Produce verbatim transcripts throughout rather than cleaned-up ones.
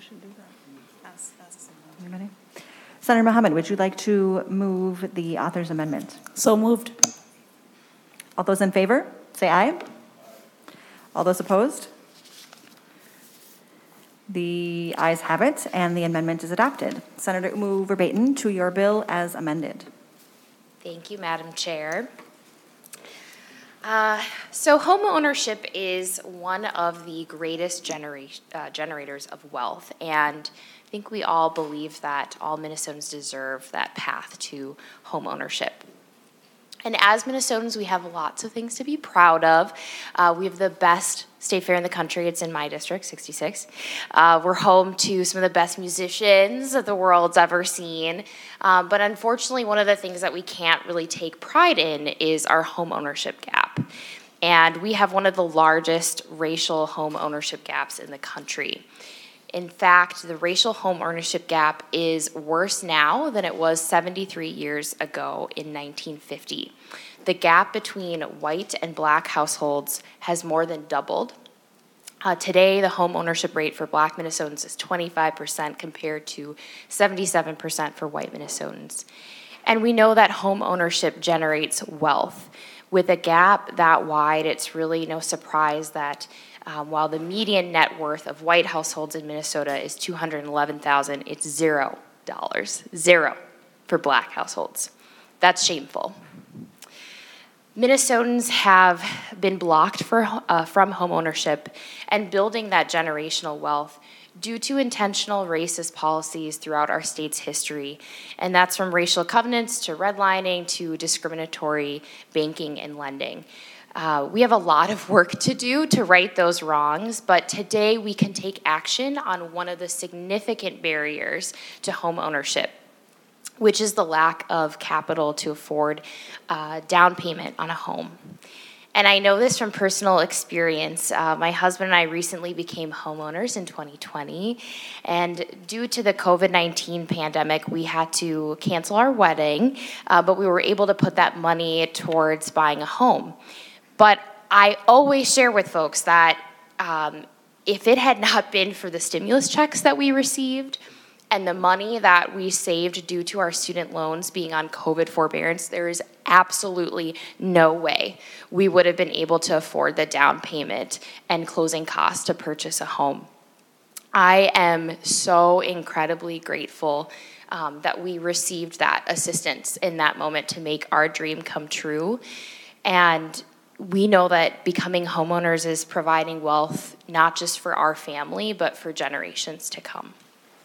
should do that. Ask, ask Anybody? Senator Mohammed, would you like to move the author's amendment? So moved. All those in favor, say aye. All those opposed? The ayes have it, and the amendment is adopted. Senator Umu Verbaeten, to your bill as amended. Thank you, Madam Chair. Uh, so home ownership is one of the greatest genera- uh, generators of wealth, and I think we all believe that all Minnesotans deserve that path to home ownership. And as Minnesotans, we have lots of things to be proud of. Uh, we have the best state fair in the country. It's in my district, sixty-six. Uh, we're home to some of the best musicians that the world's ever seen. Um, but unfortunately, one of the things that we can't really take pride in is our home ownership gap. And we have one of the largest racial home ownership gaps in the country. In fact, the racial home ownership gap is worse now than it was seventy-three years ago in nineteen fifty. The gap between white and black households has more than doubled. Uh, today, the home ownership rate for black Minnesotans is twenty-five percent compared to seventy-seven percent for white Minnesotans. And we know that home ownership generates wealth. With a gap that wide, it's really no surprise that Um, while the median net worth of white households in Minnesota is two hundred eleven thousand dollars, it's zero dollars, zero for black households. That's shameful. Minnesotans have been blocked for, uh, from home ownership and building that generational wealth due to intentional racist policies throughout our state's history. And that's from racial covenants to redlining to discriminatory banking and lending. Uh, we have a lot of work to do to right those wrongs, but today we can take action on one of the significant barriers to home ownership, which is the lack of capital to afford uh, down payment on a home. And I know this from personal experience. Uh, my husband and I recently became homeowners in twenty twenty, and due to the covid nineteen pandemic, we had to cancel our wedding, uh, but we were able to put that money towards buying a home. But I always share with folks that um, if it had not been for the stimulus checks that we received and the money that we saved due to our student loans being on COVID forbearance, there is absolutely no way we would have been able to afford the down payment and closing costs to purchase a home. I am so incredibly grateful um, that we received that assistance in that moment to make our dream come true. And we know that becoming homeowners is providing wealth not just for our family, but for generations to come.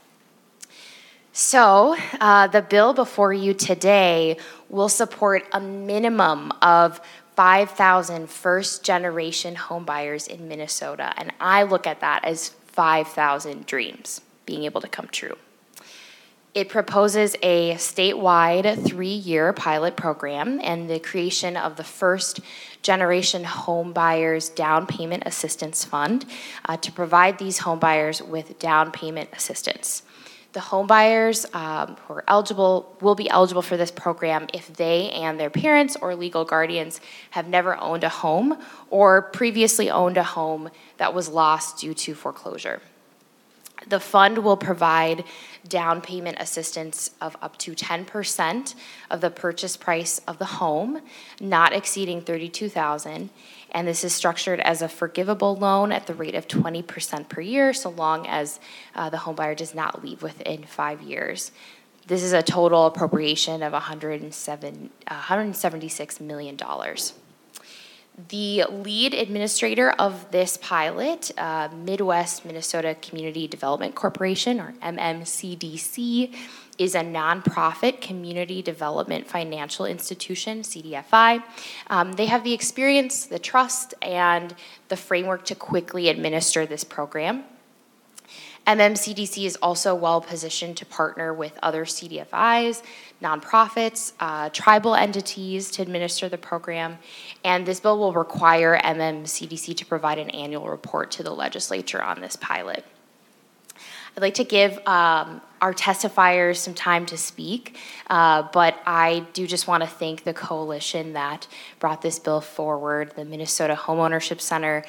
So uh, the bill before you today will support a minimum of five thousand first-generation homebuyers in Minnesota, and I look at that as five thousand dreams being able to come true. It proposes a statewide three-year pilot program and the creation of the first generation home buyers down payment assistance fund uh, to provide these home buyers with down payment assistance. The home buyers um, who are eligible will be eligible for this program if they and their parents or legal guardians have never owned a home or previously owned a home that was lost due to foreclosure. The fund will provide down payment assistance of up to ten percent of the purchase price of the home, not exceeding thirty-two thousand dollars, and this is structured as a forgivable loan at the rate of twenty percent per year, so long as uh, the homebuyer does not leave within five years. This is a total appropriation of one hundred seventy-six million dollars. The lead administrator of this pilot, uh, Midwest Minnesota Community Development Corporation, or M M C D C, is a nonprofit community development financial institution, C D F I. Um, they have the experience, the trust, and the framework to quickly administer this program. M M C D C is also well positioned to partner with other C D F Is, nonprofits, uh, tribal entities to administer the program, and this bill will require M M C D C to provide an annual report to the legislature on this pilot. I'd like to give um, our testifiers some time to speak, uh, but I do just want to thank the coalition that brought this bill forward, the Minnesota Homeownership Center,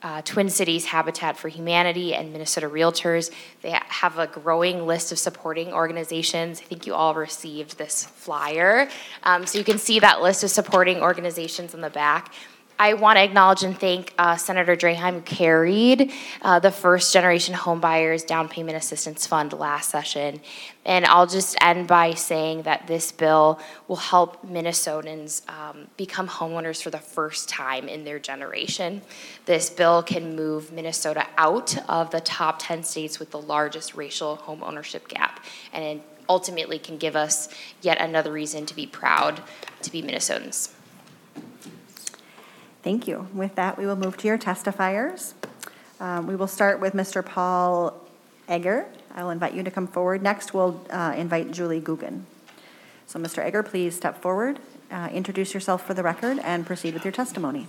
uh, Twin Cities Habitat for Humanity and Minnesota Realtors. They have a growing list of supporting organizations. I think you all received this flyer. Um, so you can see that list of supporting organizations on the back. I want to acknowledge and thank uh, Senator Draheim, who carried uh, the First Generation Homebuyers Down Payment Assistance Fund last session. And I'll just end by saying that this bill will help Minnesotans um, become homeowners for the first time in their generation. This bill can move Minnesota out of the top ten states with the largest racial home ownership gap, and it ultimately can give us yet another reason to be proud to be Minnesotans. Thank you. With that, we will move to your testifiers. Um, We will start with Mister Paul Egger. I will invite you to come forward. Next, we'll uh, invite Julie Guggen. So Mister Egger, please step forward, uh, introduce yourself for the record, and proceed with your testimony.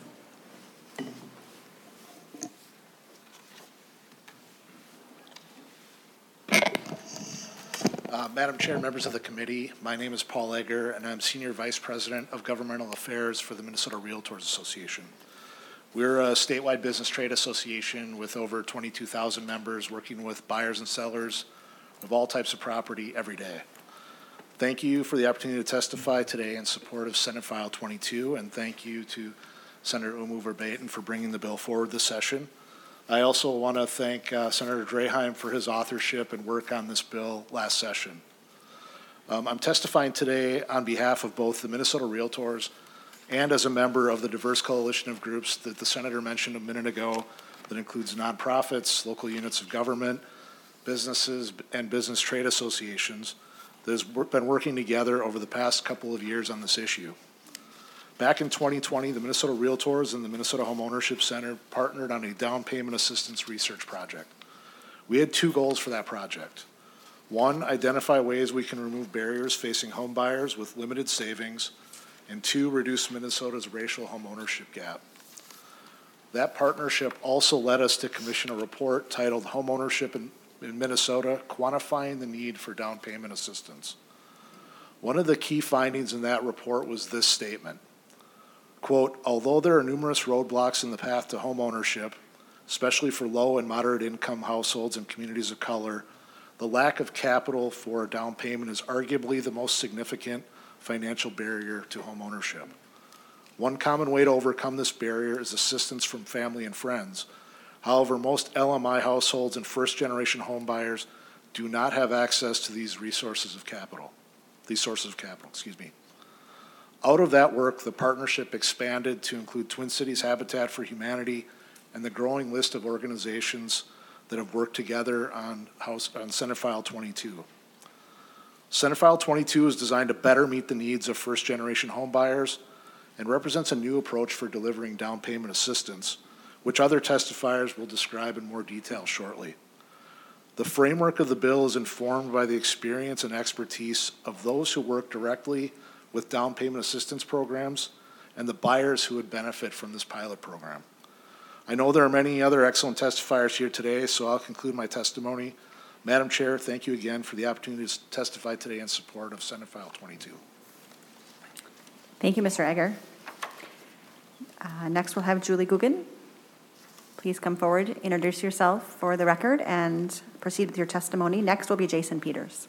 Uh, Madam Chair, members of the committee, my name is Paul Egger, and I'm Senior Vice President of Governmental Affairs for the Minnesota Realtors Association. We're a statewide business trade association with over twenty-two thousand members working with buyers and sellers of all types of property every day. Thank you for the opportunity to testify today in support of Senate File twenty-two, and thank you to Senator Umu Verbaeten for bringing the bill forward this session. I also want to thank uh, Senator Draheim for his authorship and work on this bill last session. Um, I'm testifying today on behalf of both the Minnesota Realtors and as a member of the diverse coalition of groups that the Senator mentioned a minute ago that includes nonprofits, local units of government, businesses, and business trade associations that has been working together over the past couple of years on this issue. Back in twenty twenty, the Minnesota Realtors and the Minnesota Home Ownership Center partnered on a down payment assistance research project. We had two goals for that project. One, identify ways we can remove barriers facing home buyers with limited savings, and two, reduce Minnesota's racial home ownership gap. That partnership also led us to commission a report titled Home Ownership in, in Minnesota, Quantifying the Need for Down Payment Assistance. One of the key findings in that report was this statement. Quote, although there are numerous roadblocks in the path to home ownership, especially for low and moderate income households and communities of color, the lack of capital for a down payment is arguably the most significant financial barrier to home ownership. One common way to overcome this barrier is assistance from family and friends. However, most L M I households and first-generation home buyers do not have access to these resources of capital, these sources of capital, excuse me. Out of that work, the partnership expanded to include Twin Cities Habitat for Humanity and the growing list of organizations that have worked together on, House, on Senate File twenty-two. Senate File twenty-two is designed to better meet the needs of first-generation home buyers and represents a new approach for delivering down payment assistance, which other testifiers will describe in more detail shortly. The framework of the bill is informed by the experience and expertise of those who work directly with down payment assistance programs and the buyers who would benefit from this pilot program. I know there are many other excellent testifiers here today, so I'll conclude my testimony. Madam Chair, thank you again for the opportunity to testify today in support of Senate File twenty-two. Thank you, Mister Egger. Uh, next, we'll have Julie Guggen. Please come forward, introduce yourself for the record, and proceed with your testimony. Next will be Jason Peters.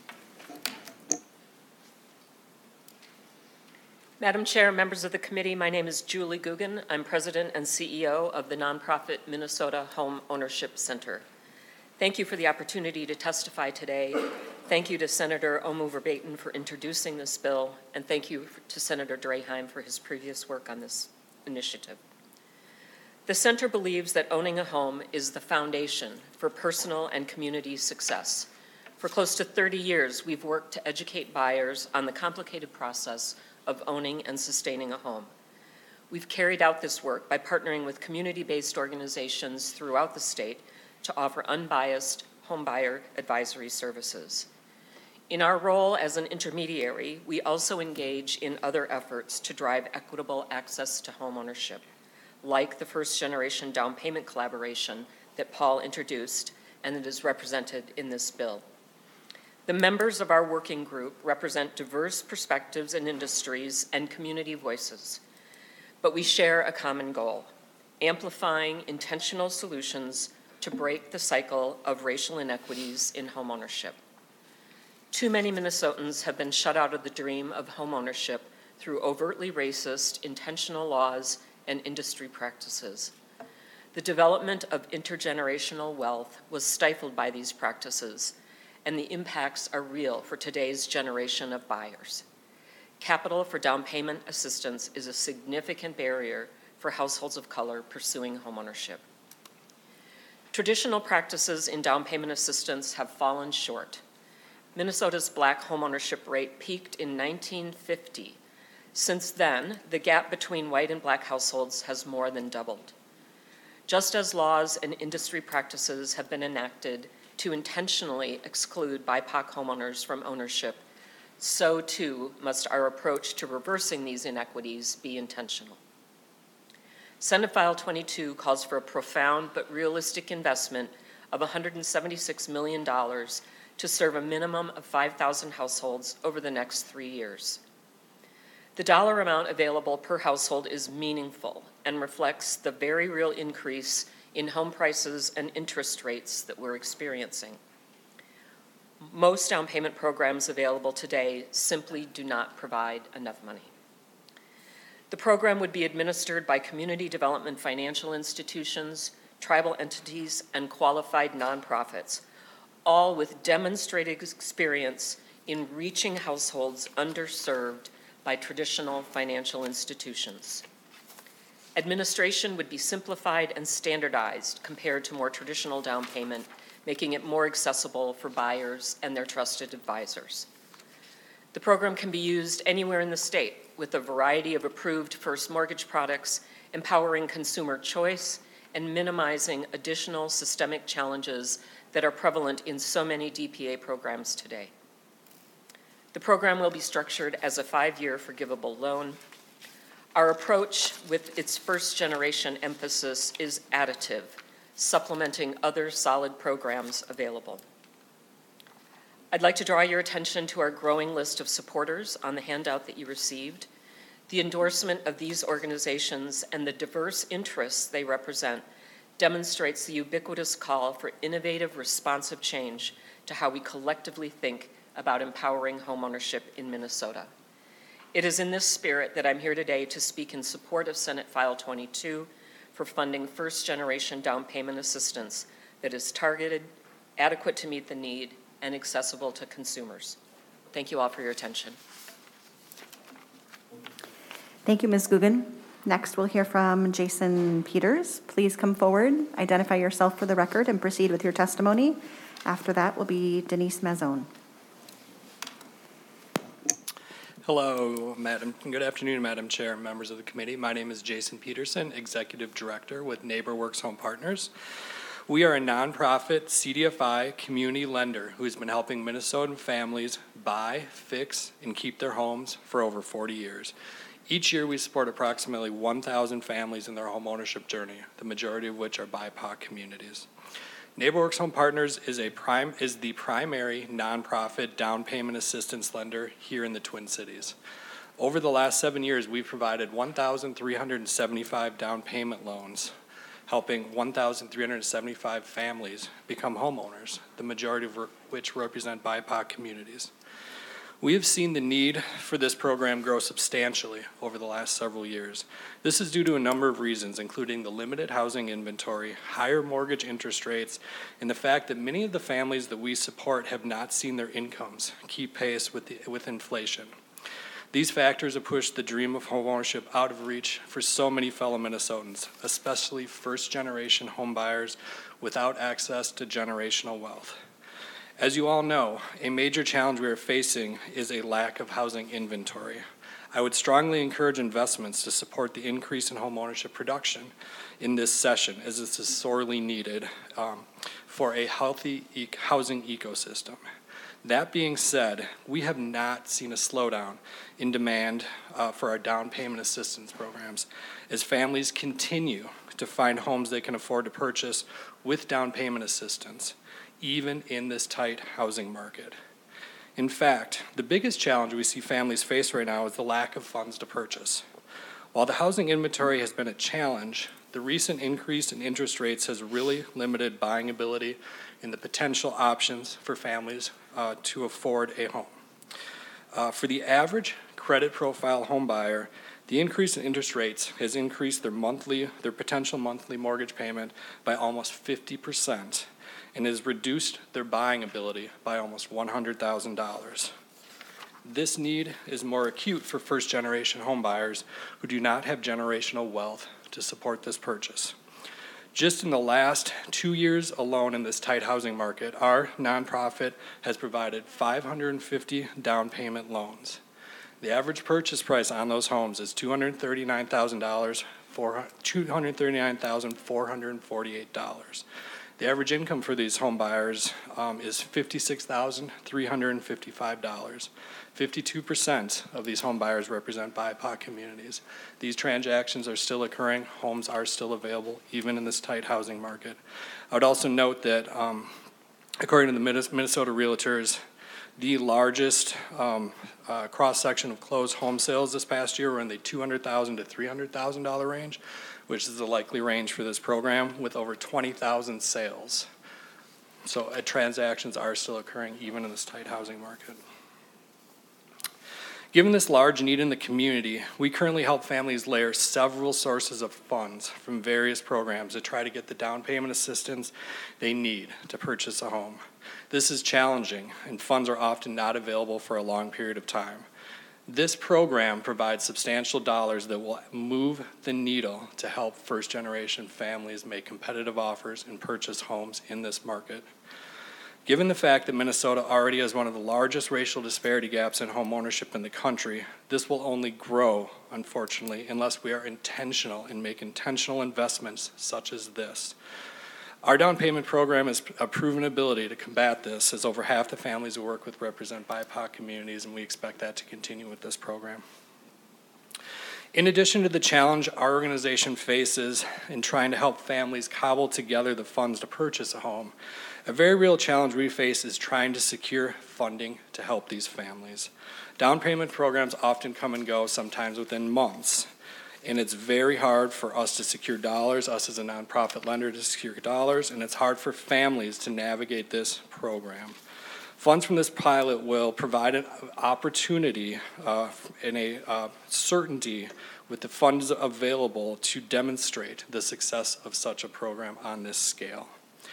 Madam Chair, members of the committee, my name is Julie Guggen. I'm president and C E O of the nonprofit Minnesota Home Ownership Center. Thank you for the opportunity to testify today. Thank you to Senator Umu Verbaeten for introducing this bill, and thank you to Senator Draheim for his previous work on this initiative. The center believes that owning a home is the foundation for personal and community success. For close to thirty years, we've worked to educate buyers on the complicated process of owning and sustaining a home. We've carried out this work by partnering with community-based organizations throughout the state to offer unbiased homebuyer advisory services. In our role as an intermediary, we also engage in other efforts to drive equitable access to homeownership, like the First Generation Down Payment Collaboration that Paul introduced and that is represented in this bill. The members of our working group represent diverse perspectives and industries and community voices, but we share a common goal: amplifying intentional solutions to break the cycle of racial inequities in homeownership. Too many Minnesotans have been shut out of the dream of homeownership through overtly racist, intentional laws and industry practices. The development of intergenerational wealth was stifled by these practices, and the impacts are real for today's generation of buyers. Capital for down payment assistance is a significant barrier for households of color pursuing homeownership. Traditional practices in down payment assistance have fallen short. Minnesota's black homeownership rate peaked in nineteen fifty. Since then, the gap between white and black households has more than doubled. Just as laws and industry practices have been enacted to intentionally exclude B I P O C homeowners from ownership, so too must our approach to reversing these inequities be intentional. Senate File twenty-two calls for a profound but realistic investment of one hundred seventy-six million dollars to serve a minimum of five thousand households over the next three years. The dollar amount available per household is meaningful and reflects the very real increase in home prices and interest rates that we're experiencing. Most down payment programs available today simply do not provide enough money. The program would be administered by community development financial institutions, tribal entities, and qualified nonprofits, all with demonstrated experience in reaching households underserved by traditional financial institutions. Administration would be simplified and standardized compared to more traditional down payment, making it more accessible for buyers and their trusted advisors. The program can be used anywhere in the state with a variety of approved first mortgage products, empowering consumer choice and minimizing additional systemic challenges that are prevalent in so many D P A programs today. The program will be structured as a five-year forgivable loan. Our approach with its first-generation emphasis is additive, supplementing other solid programs available. I'd like to draw your attention to our growing list of supporters on the handout that you received. The endorsement of these organizations and the diverse interests they represent demonstrates the ubiquitous call for innovative, responsive change to how we collectively think about empowering homeownership in Minnesota. It is in this spirit that I'm here today to speak in support of Senate File twenty-two for funding first-generation down payment assistance that is targeted, adequate to meet the need, and accessible to consumers. Thank you all for your attention. Thank you, Miz Guggen. Next, we'll hear from Jason Peters. Please come forward, identify yourself for the record, and proceed with your testimony. After that will be Denise Mazzone. Hello, Madam. Good afternoon, Madam Chair and members of the committee. My name is Jason Peterson, Executive Director with NeighborWorks Home Partners. We are a nonprofit C D F I community lender who has been helping Minnesotan families buy, fix, and keep their homes for over forty years. Each year, we support approximately one thousand families in their home ownership journey, the majority of which are B I P O C communities. NeighborWorks Home Partners is a prime is the primary nonprofit down payment assistance lender here in the Twin Cities. Over the last seven years, we've provided one thousand three hundred seventy-five down payment loans, helping one thousand three hundred seventy-five families become homeowners, the majority of which represent B I P O C communities. We have seen the need for this program grow substantially over the last several years. This is due to a number of reasons, including the limited housing inventory, higher mortgage interest rates, and the fact that many of the families that we support have not seen their incomes keep pace with, the, with inflation. These factors have pushed the dream of homeownership out of reach for so many fellow Minnesotans, especially first-generation homebuyers without access to generational wealth. As you all know, a major challenge we are facing is a lack of housing inventory. I would strongly encourage investments to support the increase in homeownership production in this session, as this is sorely needed um, for a healthy e- housing ecosystem. That being said, we have not seen a slowdown in demand uh, for our down payment assistance programs as families continue to find homes they can afford to purchase with down payment assistance, even in this tight housing market. In fact, the biggest challenge we see families face right now is the lack of funds to purchase. While the housing inventory has been a challenge, The recent increase in interest rates has really limited buying ability and the potential options for families uh, to afford a home. Uh, for the average credit profile home buyer, the increase in interest rates has increased their monthly, their potential monthly mortgage payment by almost fifty percent and has reduced their buying ability by almost one hundred thousand dollars. This need is more acute for first-generation home buyers who do not have generational wealth to support this purchase. Just in the last two years alone in this tight housing market, our nonprofit has provided five hundred fifty down payment loans. The average purchase price on those homes is two hundred thirty-nine thousand dollars, two hundred thirty-nine thousand four hundred forty-eight dollars. The average income for these home buyers um, is fifty-six thousand three hundred fifty-five dollars. fifty-two percent of these home buyers represent B I P O C communities. These transactions are still occurring. Homes are still available, even in this tight housing market. I would also note that, um, according to the Minnesota Realtors, the largest um, uh, cross-section of closed home sales this past year were in the two hundred thousand dollars to three hundred thousand dollars range, which is the likely range for this program, with over twenty thousand sales. So uh, transactions are still occurring even in this tight housing market. Given this large need in the community, we currently help families layer several sources of funds from various programs to try to get the down payment assistance they need to purchase a home. This is challenging, and funds are often not available for a long period of time. This program provides substantial dollars that will move the needle to help first-generation families make competitive offers and purchase homes in this market. Given the fact that Minnesota already has one of the largest racial disparity gaps in home ownership in the country, this will only grow, unfortunately, unless we are intentional and make intentional investments such as this. Our down payment program has a proven ability to combat this, as over half the families we work with represent B I P O C communities, and we expect that to continue with this program. In addition to the challenge our organization faces in trying to help families cobble together the funds to purchase a home, a very real challenge we face is trying to secure funding to help these families. Down payment programs often come and go, sometimes within months, and it's very hard for us to secure dollars, us as a nonprofit lender to secure dollars, and it's hard for families to navigate this program. Funds from this pilot will provide an opportunity uh, and a uh, certainty with the funds available to demonstrate the success of such a program on this scale.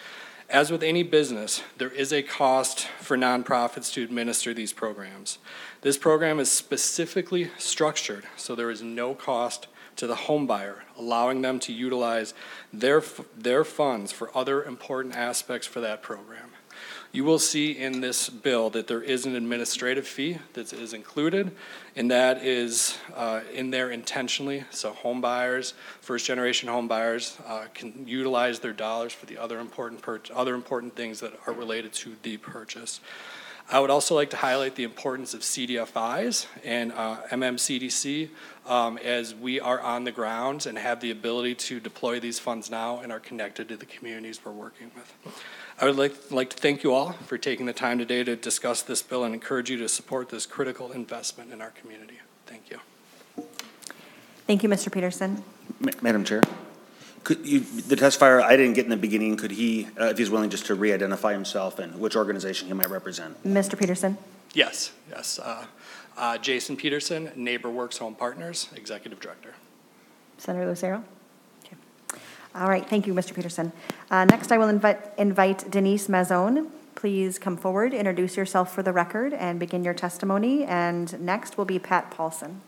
As with any business, there is a cost for nonprofits to administer these programs. This program is specifically structured so there is no cost to the home buyer, allowing them to utilize their, their funds for other important aspects for that program. You will see in this bill that there is an administrative fee that is included, and that is uh, in there intentionally, so home buyers, first-generation home buyers uh, can utilize their dollars for the other important pur- other important things that are related to the purchase. I would also like to highlight the importance of C D F Is and uh, M M C D C um, as we are on the ground and have the ability to deploy these funds now and are connected to the communities we're working with. I would like, like to thank you all for taking the time today to discuss this bill and encourage you to support this critical investment in our community. Thank you. Thank you, Mister Peterson. Ma- Madam Chair, could you, the testifier I didn't get in the beginning, could he, uh, if he's willing, just to re-identify himself and which organization he might represent? Mister Peterson. Yes, yes. Uh, uh, Jason Peterson, NeighborWorks Home Partners, Executive Director. Senator Lucero. Okay. All right, thank you, Mister Peterson. Uh, next, I will invite, invite Denise Mazzone. Please come forward, introduce yourself for the record, and begin your testimony. And next will be Pat Paulson.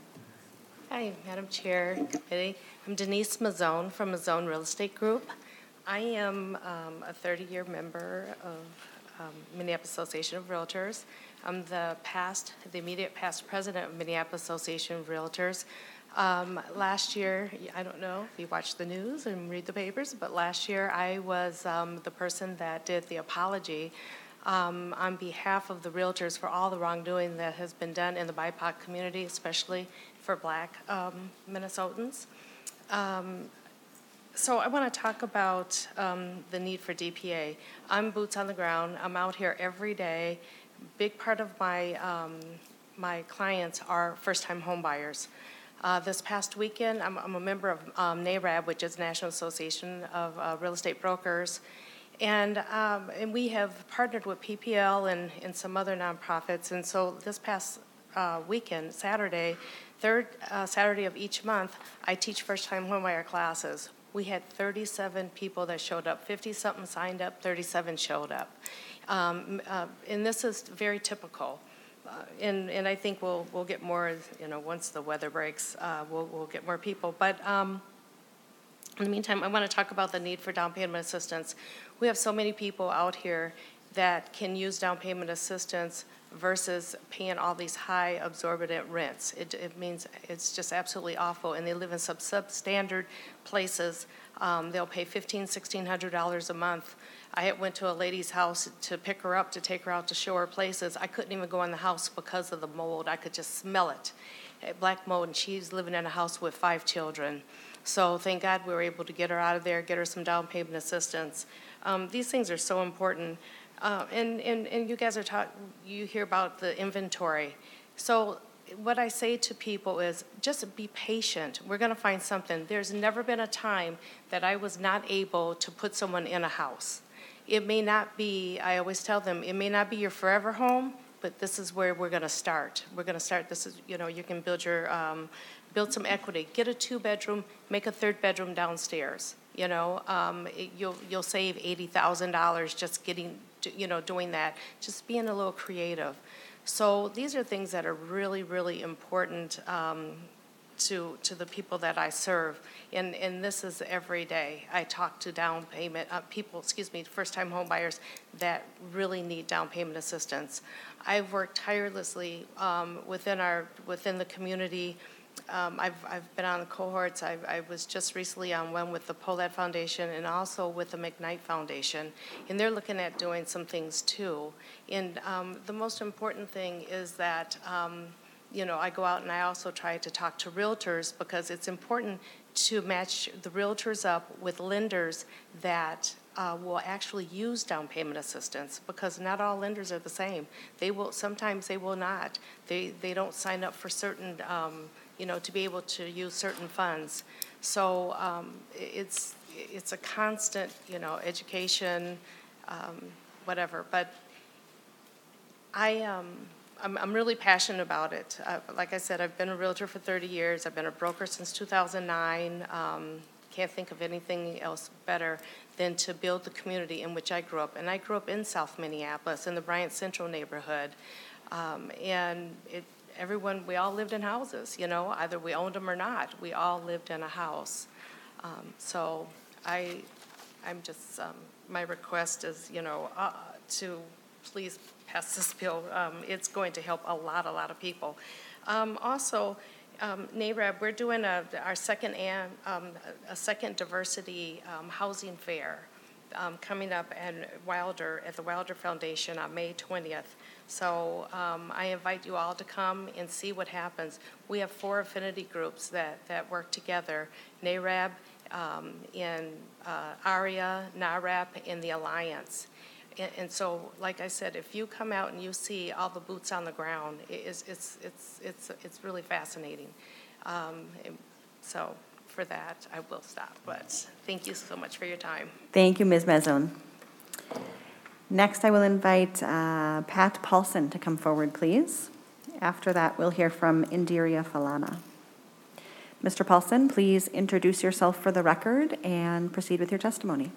Hi, Madam Chair, Committee. I'm Denise Mazzone from Mazzone Real Estate Group. I am um, a thirty-year member of um, Minneapolis Association of Realtors. I'm the past, the immediate past president of Minneapolis Association of Realtors. Um, last year, I don't know if you watch the news and read the papers, but last year I was um, the person that did the apology um, on behalf of the realtors for all the wrongdoing that has been done in the B I P O C community, especially for Black um, Minnesotans. Um, so I want to talk about um, the need for D P A. I'm boots on the ground. I'm out here every day. Big part of my um, my clients are first-time home buyers. Uh, This past weekend, I'm I'm a member of um, NARAB, which is National Association of uh, Real Estate Brokers, and um, and we have partnered with P P L and, and some other nonprofits, and so this past uh, weekend, Saturday, third uh, Saturday of each month, I teach first-time homebuyer classes. We had thirty-seven people that showed up, fifty-something signed up, thirty-seven showed up. Um, uh, and this is very typical. Uh, and, and I think we'll, we'll get more, you know, once the weather breaks, uh, we'll, we'll get more people. But um, in the meantime, I want to talk about the need for down payment assistance. We have so many people out here that can use down payment assistance versus paying all these high absorbent rents. It, it means it's just absolutely awful, and they live in some substandard places. Um, they'll pay fifteen, sixteen hundred dollars a month. I had- went to a lady's house to pick her up, to take her out to show her places. I couldn't even go in the house because of the mold. I could just smell it, eh, black mold, and she's living in a house with five children. So thank God we were able to get her out of there, get her some down payment assistance. Um, these things are so important. Uh, and, and, and you guys are talking, you hear about the inventory. So what I say to people is just be patient. We're going to find something. There's never been a time that I was not able to put someone in a house. It may not be, I always tell them, it may not be your forever home, but this is where we're going to start. We're going to start, this is, you know, you can build your, um, build some equity. Get a two-bedroom, make a third bedroom downstairs. You know, um, it, you'll, you'll save eighty thousand dollars just getting, you know, doing that, just being a little creative. So these are things that are really, really important um, to to the people that I serve, and and this is every day. I talk to down payment uh, people, excuse me, first-time home buyers that really need down payment assistance. I've worked tirelessly um, within our within the community. Um, I've, I've been on the cohorts. I've, I was just recently on one with the Pohlad Foundation and also with the McKnight Foundation, and they're looking at doing some things too. And um, the most important thing is that, um, you know, I go out and I also try to talk to realtors, because it's important to match the realtors up with lenders that uh, will actually use down payment assistance, because not all lenders are the same. They will, sometimes they will not. They, they don't sign up for certain, um, you know, to be able to use certain funds. So um, it's it's a constant, you know, education, um, whatever. But I um, I'm, I'm really passionate about it. Uh, like I said, I've been a realtor for thirty years. I've been a broker since two thousand nine. Um, can't think of anything else better than to build the community in which I grew up. And I grew up in South Minneapolis, in the Bryant Central neighborhood, um, and it. Everyone, we all lived in houses, you know, either we owned them or not. We all lived in a house. Um, so I, I'm just, um, my request is, you know, uh, to please pass this bill. Um, it's going to help a lot, a lot of people. Um, also, um, NARAB, we're doing a, our second, an, um, a second diversity um, housing fair um, coming up at Wilder, at the Wilder Foundation on May twentieth. So um, I invite you all to come and see what happens. We have four affinity groups that, that work together, NARAB, um, in uh, ARIA, NARAP, and the Alliance. And, and so, like I said, if you come out and you see all the boots on the ground, it is, it's, it's, it's, it's really fascinating. Um, so for that, I will stop. But thank you so much for your time. Thank you, Miz Mazzone. Next, I will invite uh, Pat Paulson to come forward, please. After that, we'll hear from Indiria Falana. Mister Paulson, please introduce yourself for the record and proceed with your testimony.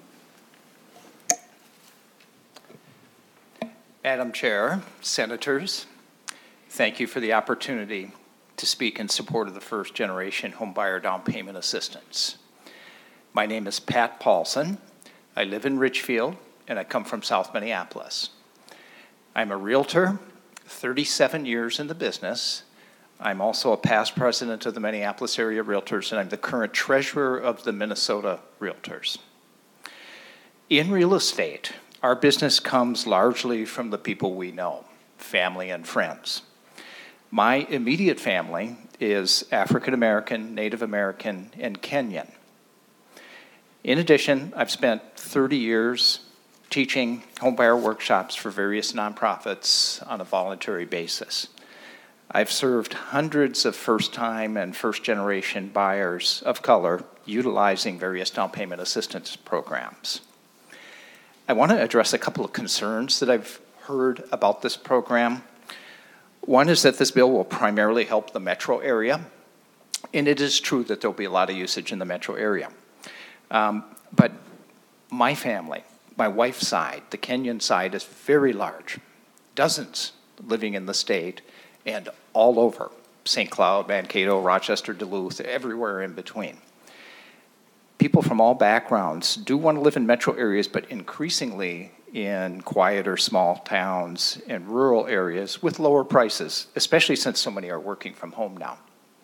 Madam Chair, Senators, thank you for the opportunity to speak in support of the first-generation homebuyer down payment assistance. My name is Pat Paulson. I live in Richfield, and I come from South Minneapolis. I'm a realtor, thirty-seven years in the business. I'm also a past president of the Minneapolis area realtors, and I'm the current treasurer of the Minnesota Realtors. In real estate, our business comes largely from the people we know, family and friends. My immediate family is African American, Native American, and Kenyan. In addition, I've spent thirty years teaching homebuyer workshops for various nonprofits on a voluntary basis. I've served hundreds of first-time and first-generation buyers of color utilizing various down payment assistance programs. I want to address a couple of concerns that I've heard about this program. One is that this bill will primarily help the metro area, and it is true that there'll be a lot of usage in the metro area. Um, but my family, my wife's side, the Kenyon side, is very large. Dozens living in the state and all over, Saint Cloud, Mankato, Rochester, Duluth, everywhere in between. People from all backgrounds do want to live in metro areas, but increasingly in quieter small towns and rural areas with lower prices, especially since so many are working from home now.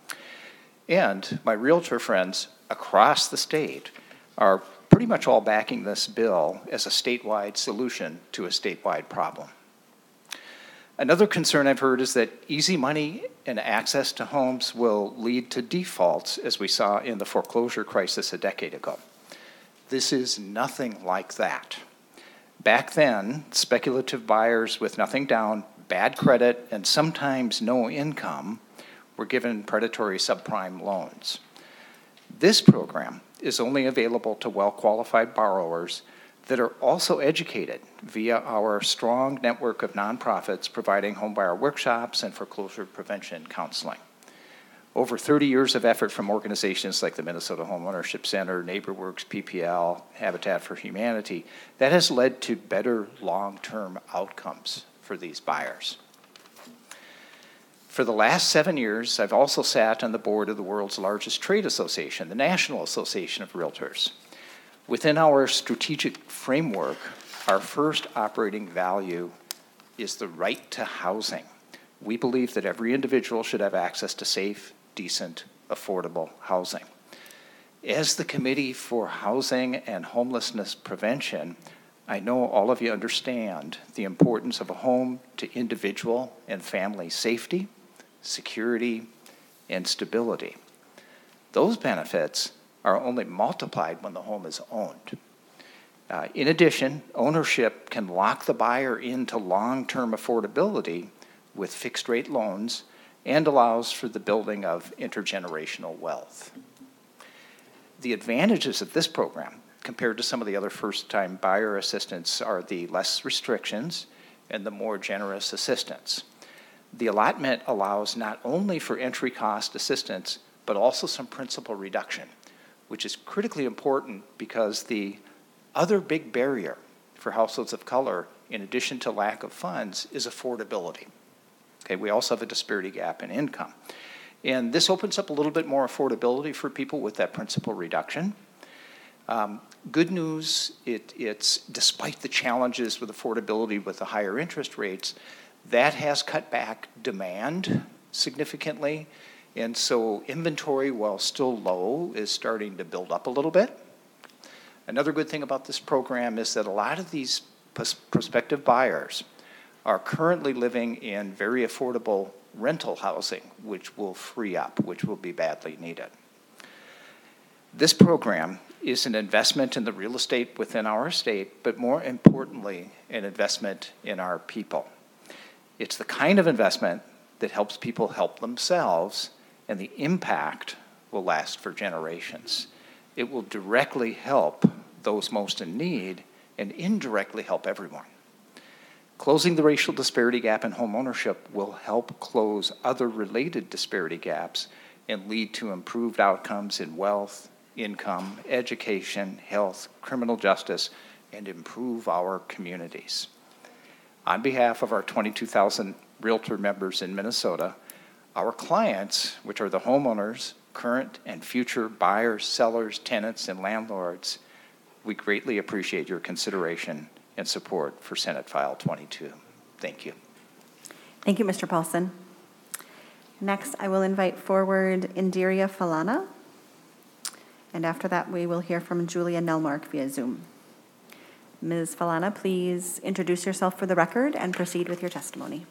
And my realtor friends across the state are pretty much all backing this bill as a statewide solution to a statewide problem. Another concern I've heard is that easy money and access to homes will lead to defaults, as we saw in the foreclosure crisis a decade ago. This is nothing like that. Back then, speculative buyers with nothing down, bad credit, and sometimes no income were given predatory subprime loans. This program is only available to well-qualified borrowers that are also educated via our strong network of nonprofits providing homebuyer workshops and foreclosure prevention counseling. Over thirty years of effort from organizations like the Minnesota Homeownership Center, NeighborWorks, P P L, Habitat for Humanity, that has led to better long-term outcomes for these buyers. For the last seven years, I've also sat on the board of the world's largest trade association, the National Association of Realtors. Within our strategic framework, our first operating value is the right to housing. We believe that every individual should have access to safe, decent, affordable housing. As the Committee for Housing and Homelessness Prevention, I know all of you understand the importance of a home to individual and family safety, security, and stability. Those benefits are only multiplied when the home is owned. Uh, in addition, ownership can lock the buyer into long-term affordability with fixed-rate loans and allows for the building of intergenerational wealth. The advantages of this program compared to some of the other first-time buyer assistance are the less restrictions and the more generous assistance. The allotment allows not only for entry cost assistance, but also some principal reduction, which is critically important because the other big barrier for households of color, in addition to lack of funds, is affordability. Okay, we also have a disparity gap in income. And this opens up a little bit more affordability for people with that principal reduction. Um, good news, it, it's despite the challenges with affordability with the higher interest rates, that has cut back demand significantly. And so inventory, while still low, is starting to build up a little bit. Another good thing about this program is that a lot of these prospective buyers are currently living in very affordable rental housing, which will free up, which will be badly needed. This program is an investment in the real estate within our state, but more importantly, an investment in our people. It's the kind of investment that helps people help themselves, and the impact will last for generations. It will directly help those most in need and indirectly help everyone. Closing the racial disparity gap in home ownership will help close other related disparity gaps and lead to improved outcomes in wealth, income, education, health, criminal justice, and improve our communities. On behalf of our twenty-two thousand Realtor members in Minnesota, our clients, which are the homeowners, current and future buyers, sellers, tenants, and landlords, we greatly appreciate your consideration and support for Senate File twenty-two. Thank you. Thank you, Mister Paulson. Next, I will invite forward Indiria Falana. And after that, we will hear from Julia Nelmark via Zoom. Miz Falana, please introduce yourself for the record and proceed with your testimony.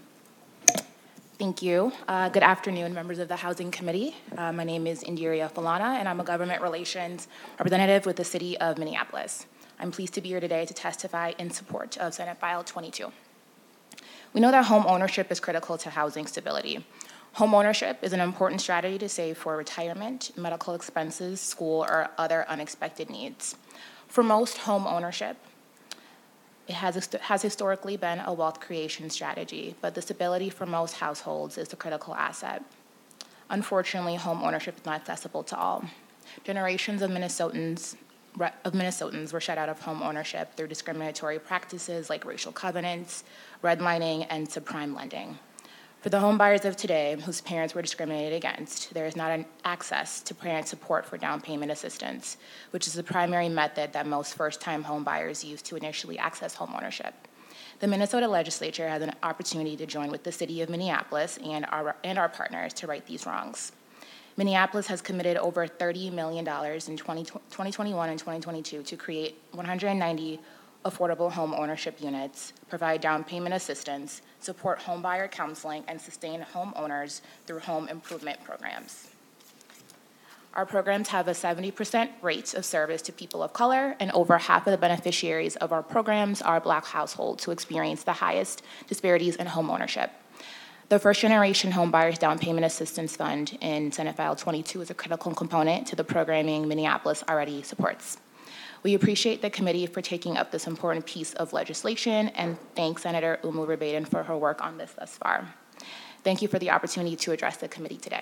Thank you. Uh, good afternoon, members of the Housing Committee. Uh, my name is Indiria Falana, and I'm a government relations representative with the City of Minneapolis. I'm pleased to be here today to testify in support of Senate File twenty-two. We know that home ownership is critical to housing stability. Homeownership is an important strategy to save for retirement, medical expenses, school, or other unexpected needs. For most home ownership, it has, has historically been a wealth creation strategy, but the stability for most households is the critical asset. Unfortunately, home ownership is not accessible to all. Generations of Minnesotans, of Minnesotans were shut out of home ownership through discriminatory practices like racial covenants, redlining, and subprime lending. For the home buyers of today whose parents were discriminated against, there is not an access to parent support for down payment assistance, which is the primary method that most first-time home buyers use to initially access home ownership. The Minnesota legislature has an opportunity to join with the city of Minneapolis and our, and our partners to right these wrongs. Minneapolis has committed over thirty million dollars in twenty twenty-one and twenty twenty-two to create one hundred ninety affordable home ownership units, provide down payment assistance, support homebuyer counseling, and sustain homeowners through home improvement programs. Our programs have a seventy percent rate of service to people of color, and over half of the beneficiaries of our programs are Black households who experience the highest disparities in home ownership. The First Generation Homebuyers Down Payment Assistance Fund in Senate File twenty-two is a critical component to the programming Minneapolis already supports. We appreciate the committee for taking up this important piece of legislation and thank Senator Umu Verbaden for her work on this thus far. Thank you for the opportunity to address the committee today.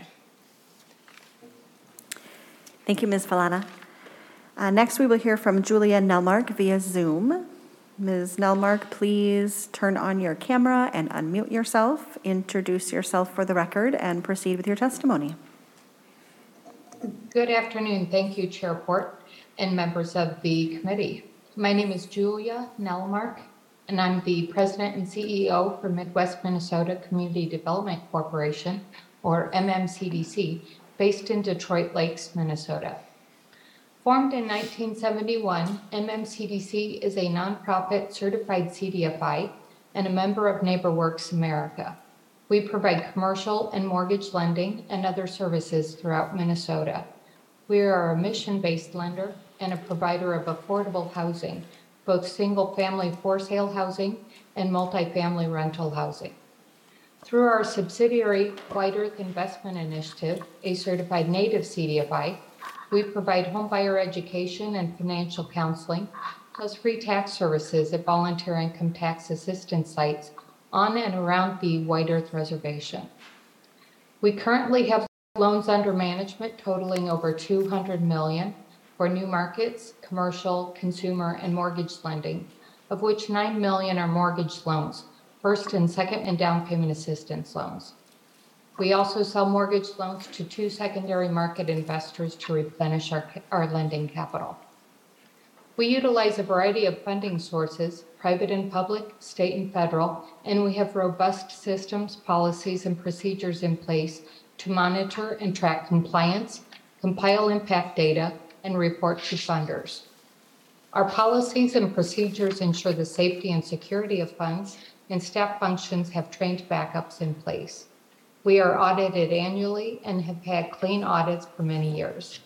Thank you, Miz Falana. Uh, next, we will hear from Julia Nelmark via Zoom. Miz Nelmark, please turn on your camera and unmute yourself, introduce yourself for the record, and proceed with your testimony. Good afternoon. Thank you, Chair Port and members of the committee. My name is Julia Nelmark, and I'm the President and C E O for Midwest Minnesota Community Development Corporation, or M M C D C, based in Detroit Lakes, Minnesota. Formed in nineteen seventy-one, M M C D C is a nonprofit certified C D F I and a member of NeighborWorks America. We provide commercial and mortgage lending and other services throughout Minnesota. We are a mission-based lender and a provider of affordable housing, both single-family for-sale housing and multifamily rental housing. Through our subsidiary White Earth Investment Initiative, a certified native C D F I, we provide homebuyer education and financial counseling, plus free tax services at volunteer income tax assistance sites on and around the White Earth Reservation. We currently have loans under management totaling over two hundred million dollars for new markets, commercial, consumer, and mortgage lending, of which nine million dollars are mortgage loans, first and second and down payment assistance loans. We also sell mortgage loans to two secondary market investors to replenish our, our lending capital. We utilize a variety of funding sources, private and public, state and federal, and we have robust systems, policies, and procedures in place to monitor and track compliance, compile impact data, and report to funders. Our policies and procedures ensure the safety and security of funds, and staff functions have trained backups in place. We are audited annually and have had clean audits for many years.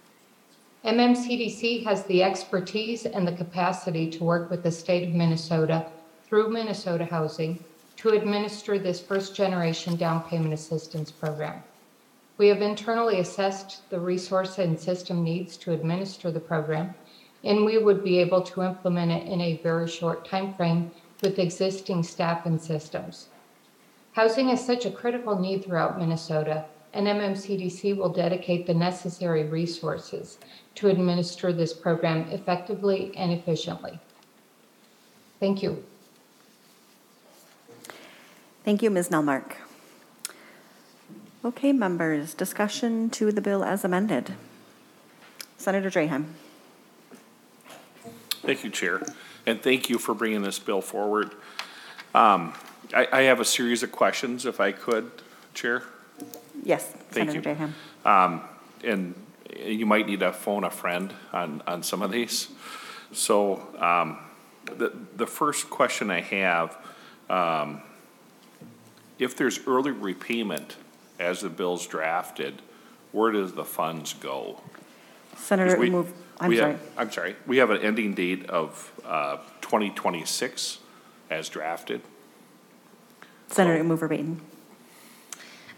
M M C D C has the expertise and the capacity to work with the state of Minnesota through Minnesota Housing to administer this first generation down payment assistance program. We have internally assessed the resource and system needs to administer the program, and we would be able to implement it in a very short time frame with existing staff and systems. Housing is such a critical need throughout Minnesota, and M M C D C will dedicate the necessary resources to administer this program effectively and efficiently. Thank you. Thank you, Miz Nelmark. Okay, members, discussion to the bill as amended. Senator Draheim. Thank you, Chair, and thank you for bringing this bill forward. Um, I, I have a series of questions, if I could, Chair. Yes, Thank Senator you. Draheim. Um, and you might need to phone a friend on, on some of these. So um, the, the first question I have, um, if there's early repayment as the bill's drafted, where does the funds go? Senator, we, move. I'm we sorry. Have, I'm sorry. We have an ending date of uh, twenty twenty-six as drafted. Senator So, Umu Verbaden.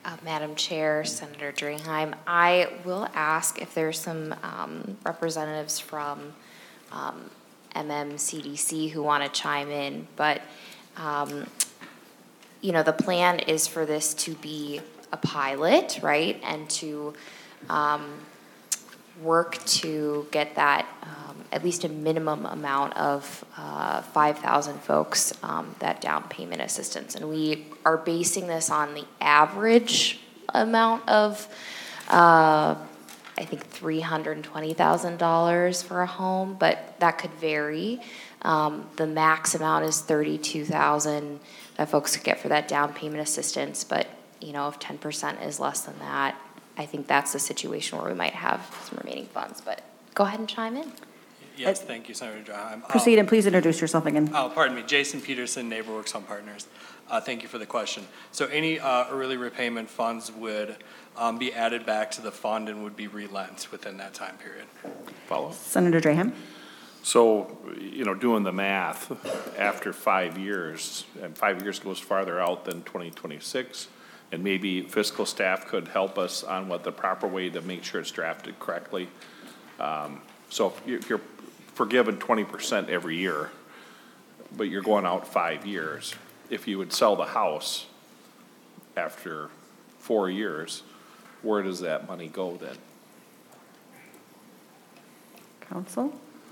Uh, Madam Chair, Senator Draheim, I will ask if there's some um, representatives from um, M M C D C who want to chime in, but um, you know, the plan is for this to be a pilot, right, and to um, work to get that um, at least a minimum amount of uh, five thousand folks um, that down payment assistance. And we are basing this on the average amount of, uh, I think, three hundred twenty thousand dollars for a home, but that could vary. Um, the max amount is thirty-two thousand dollars that folks could get for that down payment assistance, but you know, if ten percent is less than that, I think that's the situation where we might have some remaining funds, but go ahead and chime in. Yes, thank you, Senator Draheim. Proceed, and please introduce yourself again. Oh, pardon me, Jason Peterson, NeighborWorks Home Partners. Uh, thank you for the question. So any uh, early repayment funds would um, be added back to the fund and would be relent within that time period. Follow? Senator Draheim. So, you know, doing the math, after five years, and five years goes farther out than twenty twenty-six, and maybe fiscal staff could help us on what the proper way to make sure it's drafted correctly. Um, so if you're forgiven twenty percent every year, but you're going out five years, if you would sell the house after four years, where does that money go then? Council?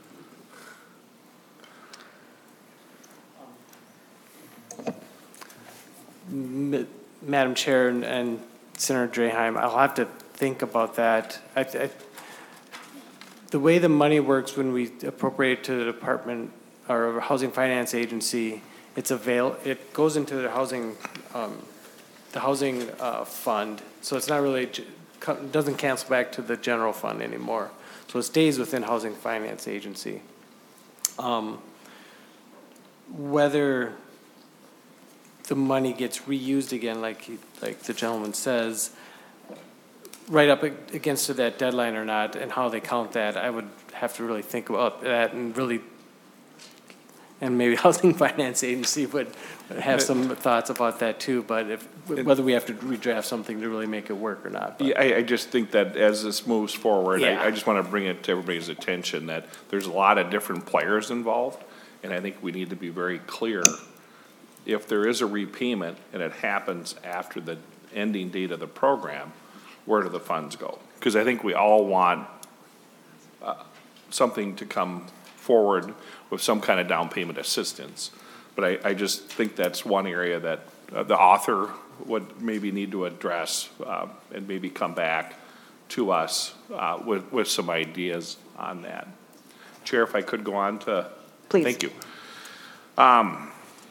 Madam Chair and, and Senator Draheim, I'll have to think about that. I, I, the way the money works when we appropriate to the department or housing finance agency, it's avail. It goes into the housing, um, the housing uh, fund. So it's not really doesn't cancel back to the general fund anymore. So it stays within housing finance agency. Um, whether the money gets reused again, like he, like the gentleman says, right up against to that deadline or not, and how they count that, I would have to really think about that and really, and maybe Housing Finance Agency would have some thoughts about that too, but if, whether we have to redraft something to really make it work or not. But. Yeah, I, I just think that as this moves forward, Yeah. I, I just want to bring it to everybody's attention that there's a lot of different players involved, and I think we need to be very clear. If there is a repayment and it happens after the ending date of the program, where do the funds go? Because I think we all want uh, something to come forward with some kind of down payment assistance. But I, I just think that's one area that uh, the author would maybe need to address uh, and maybe come back to us uh, with, with some ideas on that. Chair, if I could go on to. Please. Thank you. Um,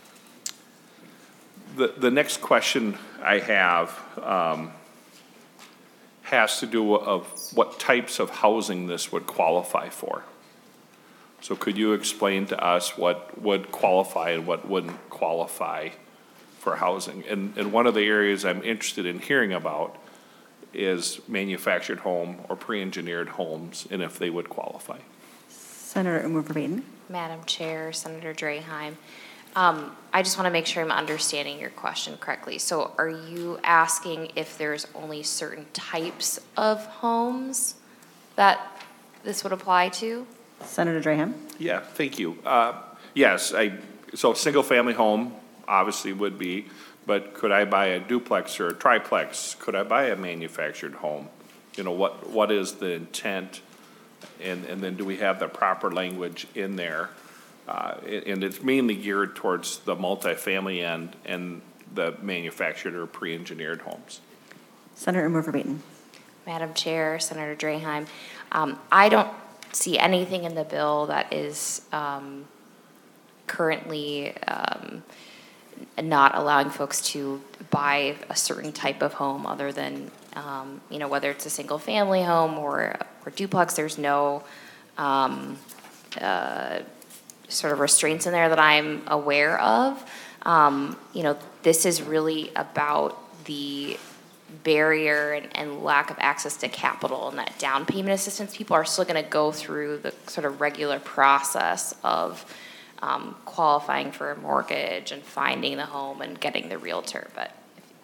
The, the next question I have um, has to do of what types of housing this would qualify for. So could you explain to us what would qualify and what wouldn't qualify for housing? And, and one of the areas I'm interested in hearing about is manufactured home or pre-engineered homes, and if they would qualify. Senator Umar Verbatim. Madam Chair, Senator Draheim, um, I just want to make sure I'm understanding your question correctly. So are you asking if there's only certain types of homes that this would apply to? Senator Draheim. Yeah, thank you. Uh, yes, I, so single-family home obviously would be, but could I buy a duplex or a triplex? Could I buy a manufactured home? You know, what what is the intent? And, and then do we have the proper language in there? Uh, and it's mainly geared towards the multifamily end and the manufactured or pre-engineered homes. Senator Umar Verbatim. Madam Chair, Senator Draheim, um, I don't see anything in the bill that is um, currently um, not allowing folks to buy a certain type of home other than, um, you know, whether it's a single family home or, or duplex. There's no um, uh, sort of restraints in there that I'm aware of. Um, you know, this is really about the barrier and, and lack of access to capital and that down payment assistance. People are still going to go through the sort of regular process of um, qualifying for a mortgage and finding the home and getting the realtor. But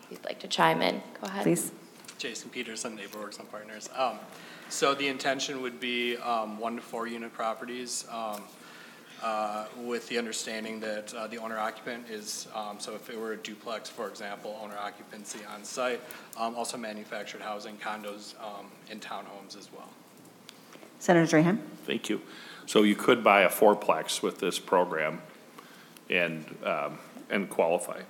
if you'd like to chime in, go ahead. Please. Jason Peterson, NeighborWorks Home Partners. Um, so the intention would be um, one to four unit properties um, uh, with the understanding that uh, the owner occupant is, um, so if it were a duplex, for example, owner occupancy on site, um, also manufactured housing, condos, um, and townhomes as well. Senator Drahan. Thank you. So you could buy a fourplex with this program and, um, and qualify.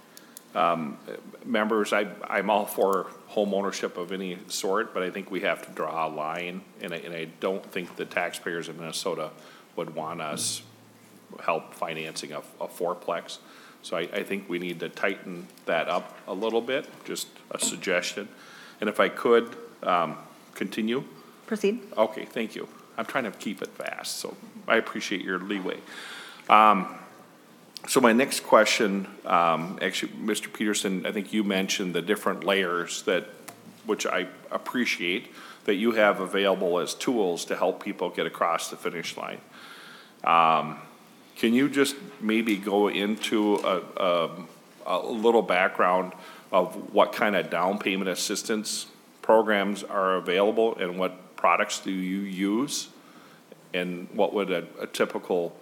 Um, members, I, I'm all for home ownership of any sort, but I think we have to draw a line, and I, and I don't think the taxpayers in Minnesota would want us help financing a, a fourplex. So I, I think we need to tighten that up a little bit, just a suggestion. And if I could, um, continue. Proceed. Okay, thank you. I'm trying to keep it fast, so I appreciate your leeway. Um, So my next question, um, actually, Mister Peterson, I think you mentioned the different layers that, which I appreciate, that you have available as tools to help people get across the finish line. Um, can you just maybe go into a, a, a little background of what kind of down payment assistance programs are available and what products do you use? And what would a, a typical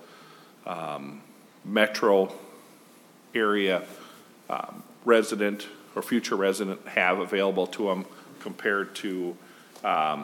um, metro area um, resident or future resident have available to them compared to um,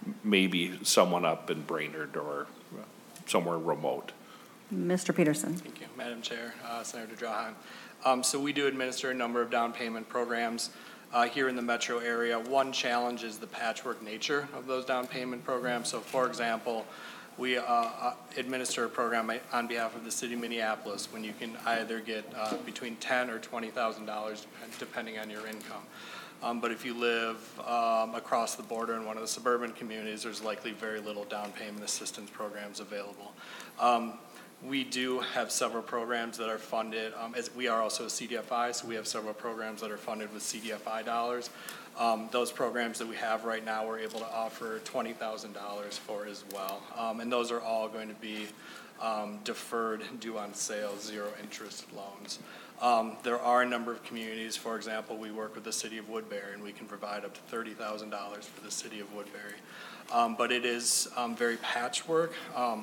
maybe someone up in Brainerd or somewhere remote? Mister Peterson. Thank you, Madam Chair, uh, Senator Drahan. Um, so we do administer a number of down payment programs uh, here in the metro area. One challenge is the patchwork nature of those down payment programs. So for example, we uh, uh, administer a program on behalf of the city of Minneapolis when you can either get uh, between ten or twenty thousand dollars depending on your income. Um, but if you live um, across the border in one of the suburban communities, there's likely very little down payment assistance programs available. Um, we do have several programs that are funded, um, as we are also a C D F I, so we have several programs that are funded with C D F I dollars. Um, those programs that we have right now, we're able to offer twenty thousand dollars for as well. Um, and those are all going to be um, deferred, due on sale, zero interest loans. Um, there are a number of communities, for example, we work with the city of Woodbury and we can provide up to thirty thousand dollars for the city of Woodbury. Um, but it is um, very patchwork. Um,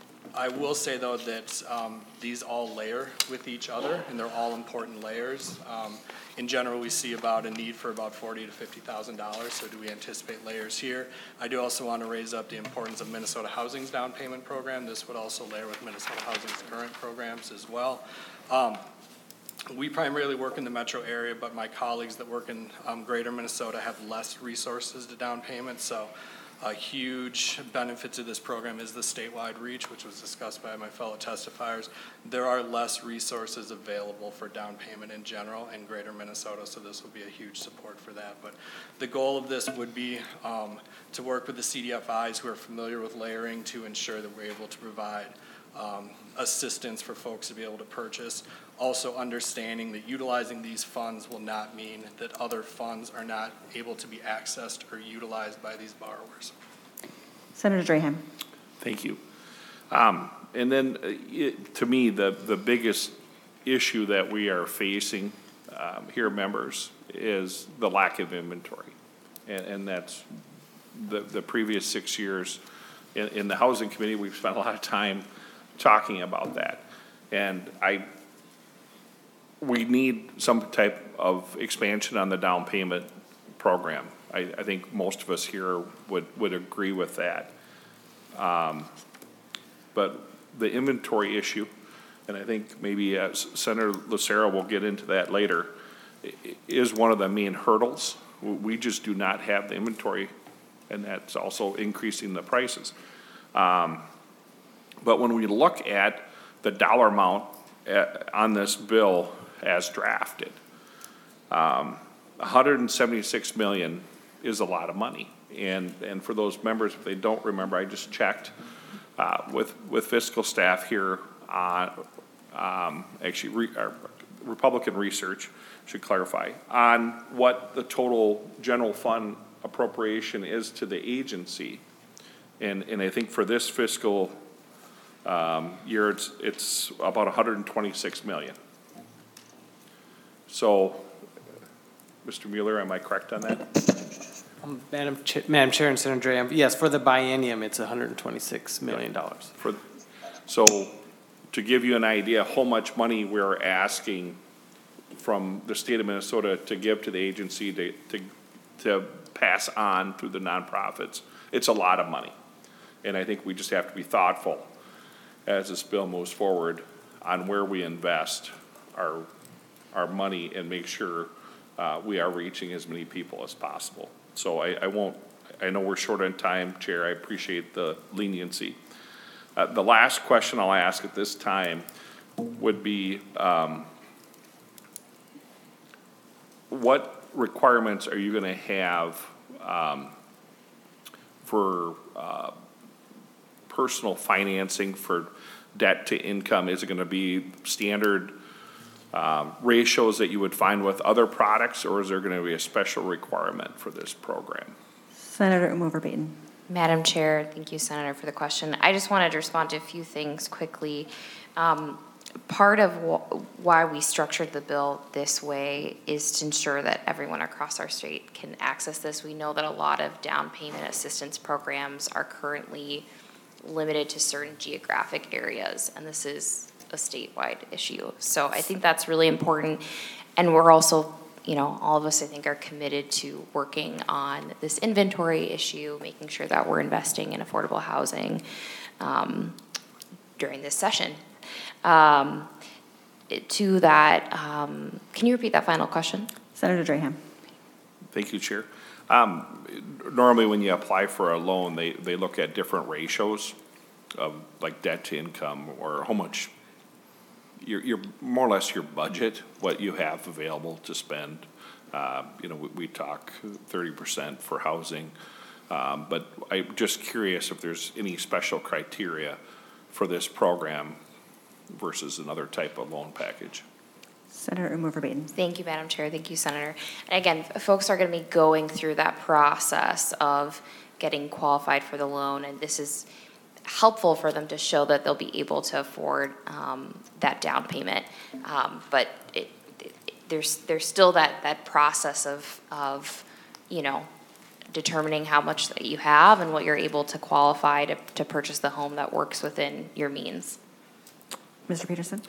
I will say though that um, these all layer with each other and they're all important layers. Um, in general, we see about a need for about forty to fifty thousand dollars. So do we anticipate layers here? I do also want to raise up the importance of Minnesota Housing's down payment program. This would also layer with Minnesota Housing's current programs as well. Um, we primarily work in the metro area, but my colleagues that work in um, greater Minnesota have less resources to down payment. So a huge benefit to this program is the statewide reach, which was discussed by my fellow testifiers. There are less resources available for down payment in general in greater Minnesota, so this will be a huge support for that. But the goal of this would be um, to work with the C D F Is who are familiar with layering to ensure that we're able to provide um, assistance for folks to be able to purchase. Also understanding that utilizing these funds will not mean that other funds are not able to be accessed or utilized by these borrowers. Senator Drahan. Thank you. Um, and then uh, it, to me, the, the biggest issue that we are facing um, here, members, is the lack of inventory. And, and that's the, the previous six years in, in the Housing Committee, we've spent a lot of time talking about that. And I we need some type of expansion on the down payment program. I, I think most of us here would, would agree with that. Um, but the inventory issue, and I think maybe uh, Senator Lucero will get into that later, is one of the main hurdles. We just do not have the inventory, and that's also increasing the prices. Um, but when we look at the dollar amount at, on this bill as drafted, um, one hundred seventy-six million dollars is a lot of money. And, and for those members, if they don't remember, I just checked uh, with, with fiscal staff here on, um, actually re, uh, Republican research, should clarify, on what the total general fund appropriation is to the agency. And, and I think for this fiscal um, year, it's, it's about one hundred twenty-six million dollars. So Mister Mueller, am I correct on that? Um, Madam, Ch- Madam Chair and Senator Dray, um, yes, for the biennium, it's one hundred twenty-six million dollars. For, so to give you an idea how much money we're asking from the state of Minnesota to give to the agency to, to, to pass on through the nonprofits, it's a lot of money. And I think we just have to be thoughtful as this bill moves forward on where we invest our, our money and make sure uh, we are reaching as many people as possible. So I, I won't, I know we're short on time, Chair, I appreciate the leniency. Uh, the last question I'll ask at this time would be, um, what requirements are you gonna have um, for uh, personal financing for debt to income? Is it gonna be standard um, ratios that you would find with other products, or is there gonna be a special requirement for this program? Senator Umover Baden. Madam Chair, thank you, Senator, for the question. I just wanted to respond to a few things quickly. Um, part of wh why we structured the bill this way is to ensure that everyone across our state can access this. We know that a lot of down payment assistance programs are currently limited to certain geographic areas, and this is a statewide issue. So I think that's really important. And we're also, you know, all of us, I think, are committed to working on this inventory issue, making sure that we're investing in affordable housing um, during this session. Um, to that, um, can you repeat that final question? Senator Drahan. Thank you, Chair. Um, normally when you apply for a loan, they, they look at different ratios of like debt to income or how much your, your more or less your budget, what you have available to spend. Uh, you know, we, we talk thirty percent for housing, um, but I'm just curious if there's any special criteria for this program versus another type of loan package. Senator Umover Baden. Thank you, Madam Chair. Thank you, Senator. And again, folks are going to be going through that process of getting qualified for the loan, and this is helpful for them to show that they'll be able to afford um, that down payment. Um, but it, it, there's there's still that that process of of you know determining how much that you have and what you're able to qualify to to purchase the home that works within your means. Mister Peterson.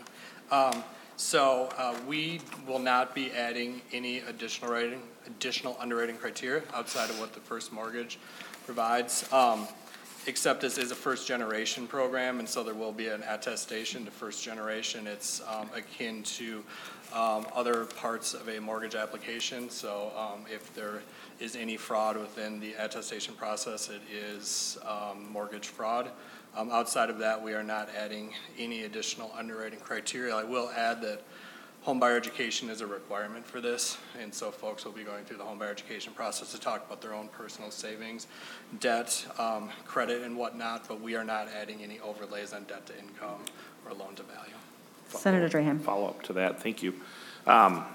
Um, so uh, we will not be adding any additional rating, additional underwriting criteria outside of what the First Mortgage provides. Um, except this is a first generation program, and so there will be an attestation to first generation. It's um, akin to um, other parts of a mortgage application. So um, if there is any fraud within the attestation process, it is um, mortgage fraud. Um, outside of that, we are not adding any additional underwriting criteria. I will add that homebuyer education is a requirement for this, and so folks will be going through the homebuyer education process to talk about their own personal savings, debt, um, credit, and whatnot, but we are not adding any overlays on debt to income or loan to value. Senator Drahan. Follow up to that, thank you. Um,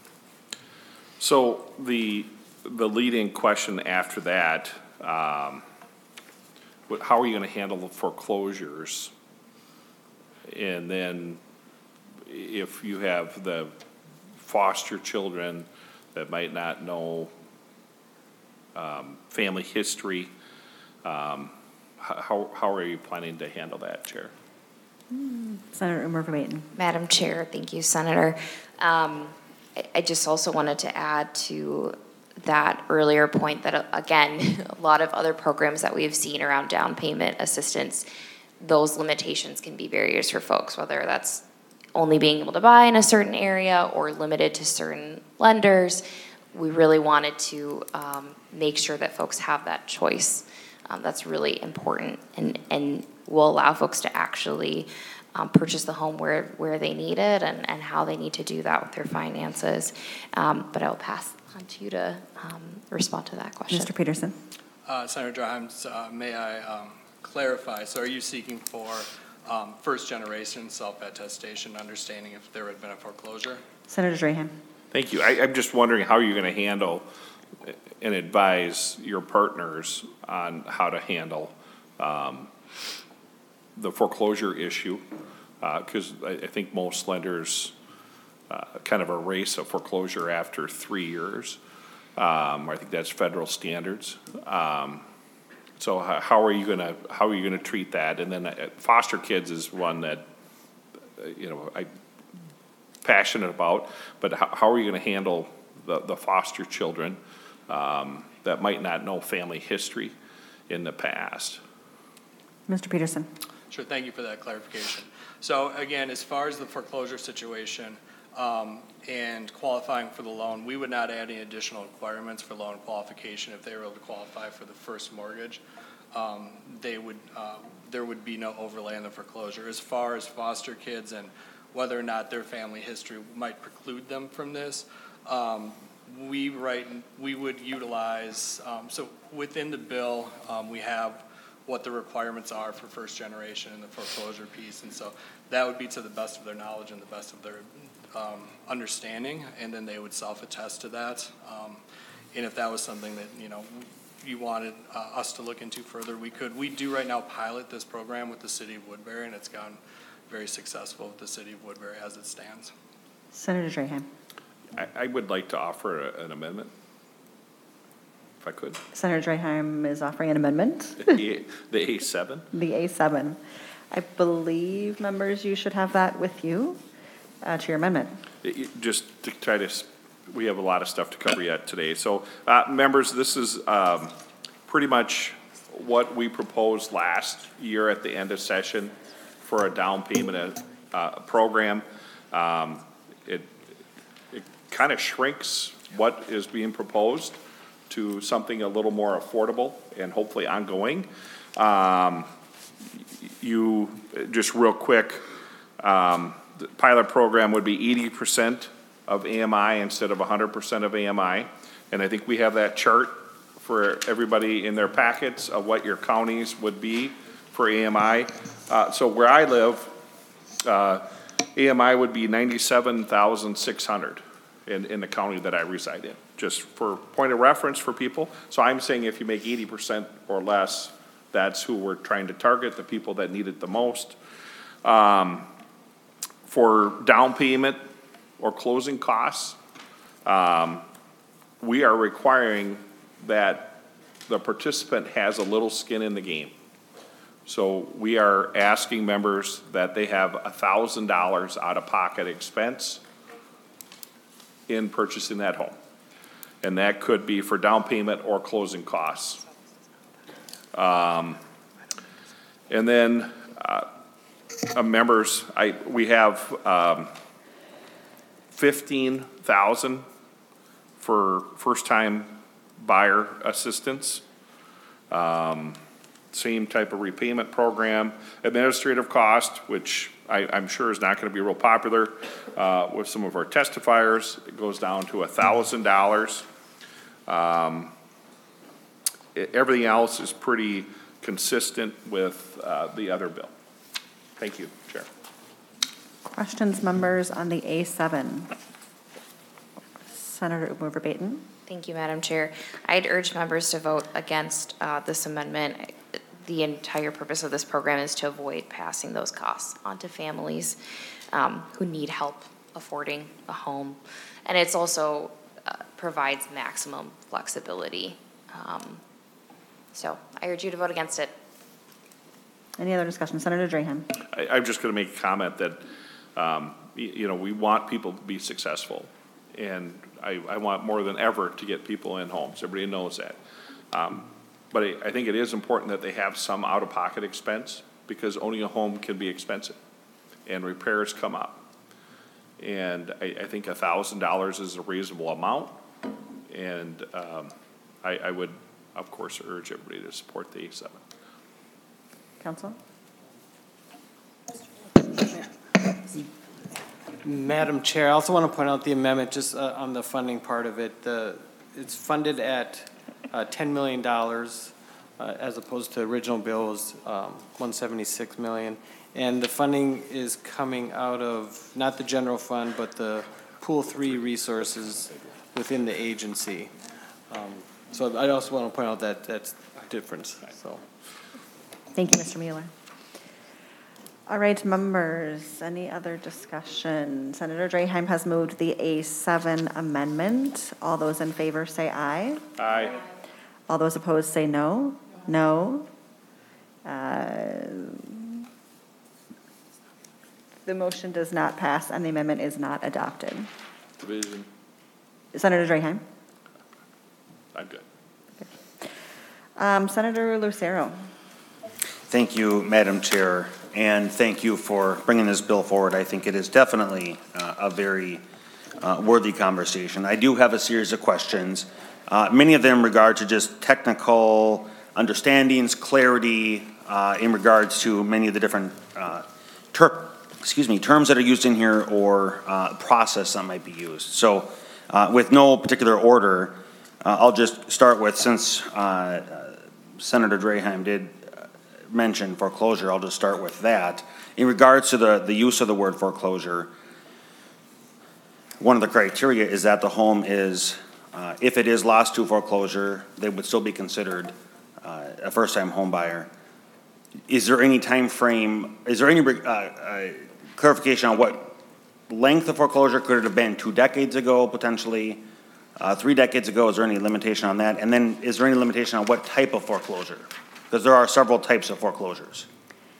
so the the leading question after that, um, how are you going to handle the foreclosures? And then if you have the foster children that might not know um, family history, um, how, how are you planning to handle that, Chair? Senator Umover Baden. Madam Chair, thank you, Senator. Um, I, I just also wanted to add to that earlier point that, uh, again, a lot of other programs that we have seen around down payment assistance, those limitations can be barriers for folks, whether that's only being able to buy in a certain area or limited to certain lenders. We really wanted to um, make sure that folks have that choice. Um, that's really important and, and will allow folks to actually um, purchase the home where, where they need it and, and how they need to do that with their finances. Um, but I'll pass on to you to um, respond to that question. Mister Peterson. Uh, Senator Drimes, uh, may I um, clarify, so are you seeking for um, first generation self-attestation, understanding if there had been a foreclosure? Senator Drahan. Thank you. I, I'm just wondering how you're going to handle and advise your partners on how to handle um, the foreclosure issue, because uh, I, I think most lenders uh, kind of a race of foreclosure after three years. Um, I think that's federal standards. Um, so how, how are you gonna, how are you gonna treat that? And then uh, foster kids is one that, uh, you know, I'm passionate about, but how, how are you gonna handle the, the foster children, um, that might not know family history in the past? Mister Peterson. Sure, thank you for that clarification. So again, as far as the foreclosure situation um, and qualifying for the loan, we would not add any additional requirements for loan qualification if they were able to qualify for the first mortgage. Um, they would, uh, there would be no overlay in the foreclosure. As far as foster kids and whether or not their family history might preclude them from this, um, we right we would utilize, um, so within the bill, um, we have what the requirements are for first generation and the foreclosure piece. And so that would be to the best of their knowledge and the best of their um, understanding, and then they would self-attest to that. Um, and if that was something that, you know, you wanted uh, us to look into further, we could. We do right now pilot this program with the city of Woodbury, and it's gone very successful with the city of Woodbury as it stands. Senator Draheim. I, I would like to offer a, an amendment, if I could. Senator Draheim is offering an amendment. The the A seven? The A seven. I believe, members, you should have that with you uh, to your amendment. It- it- Just to try to, s- we have a lot of stuff to cover yet today. So, uh, members, this is um, pretty much what we proposed last year at the end of session for a down payment uh, program. Um, It, it kind of shrinks what is being proposed to something a little more affordable and hopefully ongoing. Um, You, just real quick, um, the pilot program would be eighty percent of A M I instead of one hundred percent of A M I. And I think we have that chart for everybody in their packets of what your counties would be for A M I. Uh, so where I live, uh, A M I would be ninety-seven thousand six hundred in, in the county that I reside in, just for point of reference for people. So I'm saying if you make eighty percent or less, that's who we're trying to target, the people that need it the most. Um, for down payment or closing costs, um, we are requiring that the participant has a little skin in the game. So we are asking members that they have one thousand dollars out-of-pocket expense in purchasing that home. And that could be for down payment or closing costs. Um, and then, uh, uh, members, I, we have, um, fifteen thousand for first-time buyer assistance. Um, same type of repayment program. Administrative cost, which I, I'm sure is not gonna be real popular, uh, with some of our testifiers, it goes down to a thousand dollars. Um, everything else is pretty consistent with, uh, the other bill. Thank you, Chair. Questions, members, on the A seven? Senator Umover Baton. Thank you, Madam Chair. I'd urge members to vote against uh, this amendment. The entire purpose of this program is to avoid passing those costs onto families um, who need help affording a home. And it's also uh, provides maximum flexibility. Um, so I urge you to vote against it. Any other discussion? Senator Draheim. I, I'm just going to make a comment that, um, y- you know, we want people to be successful. And I, I want more than ever to get people in homes. Everybody knows that. Um, but I, I think it is important that they have some out-of-pocket expense, because owning a home can be expensive and repairs come up. And I, I think a thousand dollars is a reasonable amount. And um, I, I would, of course, urge everybody to support the A seven. Council? Madam Chair, I also want to point out the amendment, just uh, on the funding part of it. The, it's funded at uh, ten million dollars, uh, as opposed to original bill was um, one hundred seventy-six million dollars. And the funding is coming out of, not the general fund, but the Pool three resources within the agency. Um, So I also want to point out that that's a difference, so. Thank you, Mister Mueller. All right, members, any other discussion? Senator Draheim has moved the A seven amendment. All those in favor say aye. Aye. All those opposed say no. No. Uh, The motion does not pass and the amendment is not adopted. Division. Senator Draheim? I'm good. Um, Senator Lucero? Thank you, Madam Chair, and thank you for bringing this bill forward. I think it is definitely uh, a very uh, worthy conversation. I do have a series of questions, uh, many of them in regard to just technical understandings, clarity, uh, in regards to many of the different uh, ter excuse me, terms that are used in here or uh, process that might be used. So uh, with no particular order, uh, I'll just start with, since uh, uh, Senator Draheim did mention foreclosure, I'll just start with that. In regards to the, the use of the word foreclosure, one of the criteria is that the home is, uh, if it is lost to foreclosure, they would still be considered uh, a first-time home buyer. Is there any time frame, is there any uh, uh, clarification on what length of foreclosure? Could it have been two decades ago, potentially? Uh, three decades ago, is there any limitation on that? And then is there any limitation on what type of foreclosure? Because there are several types of foreclosures.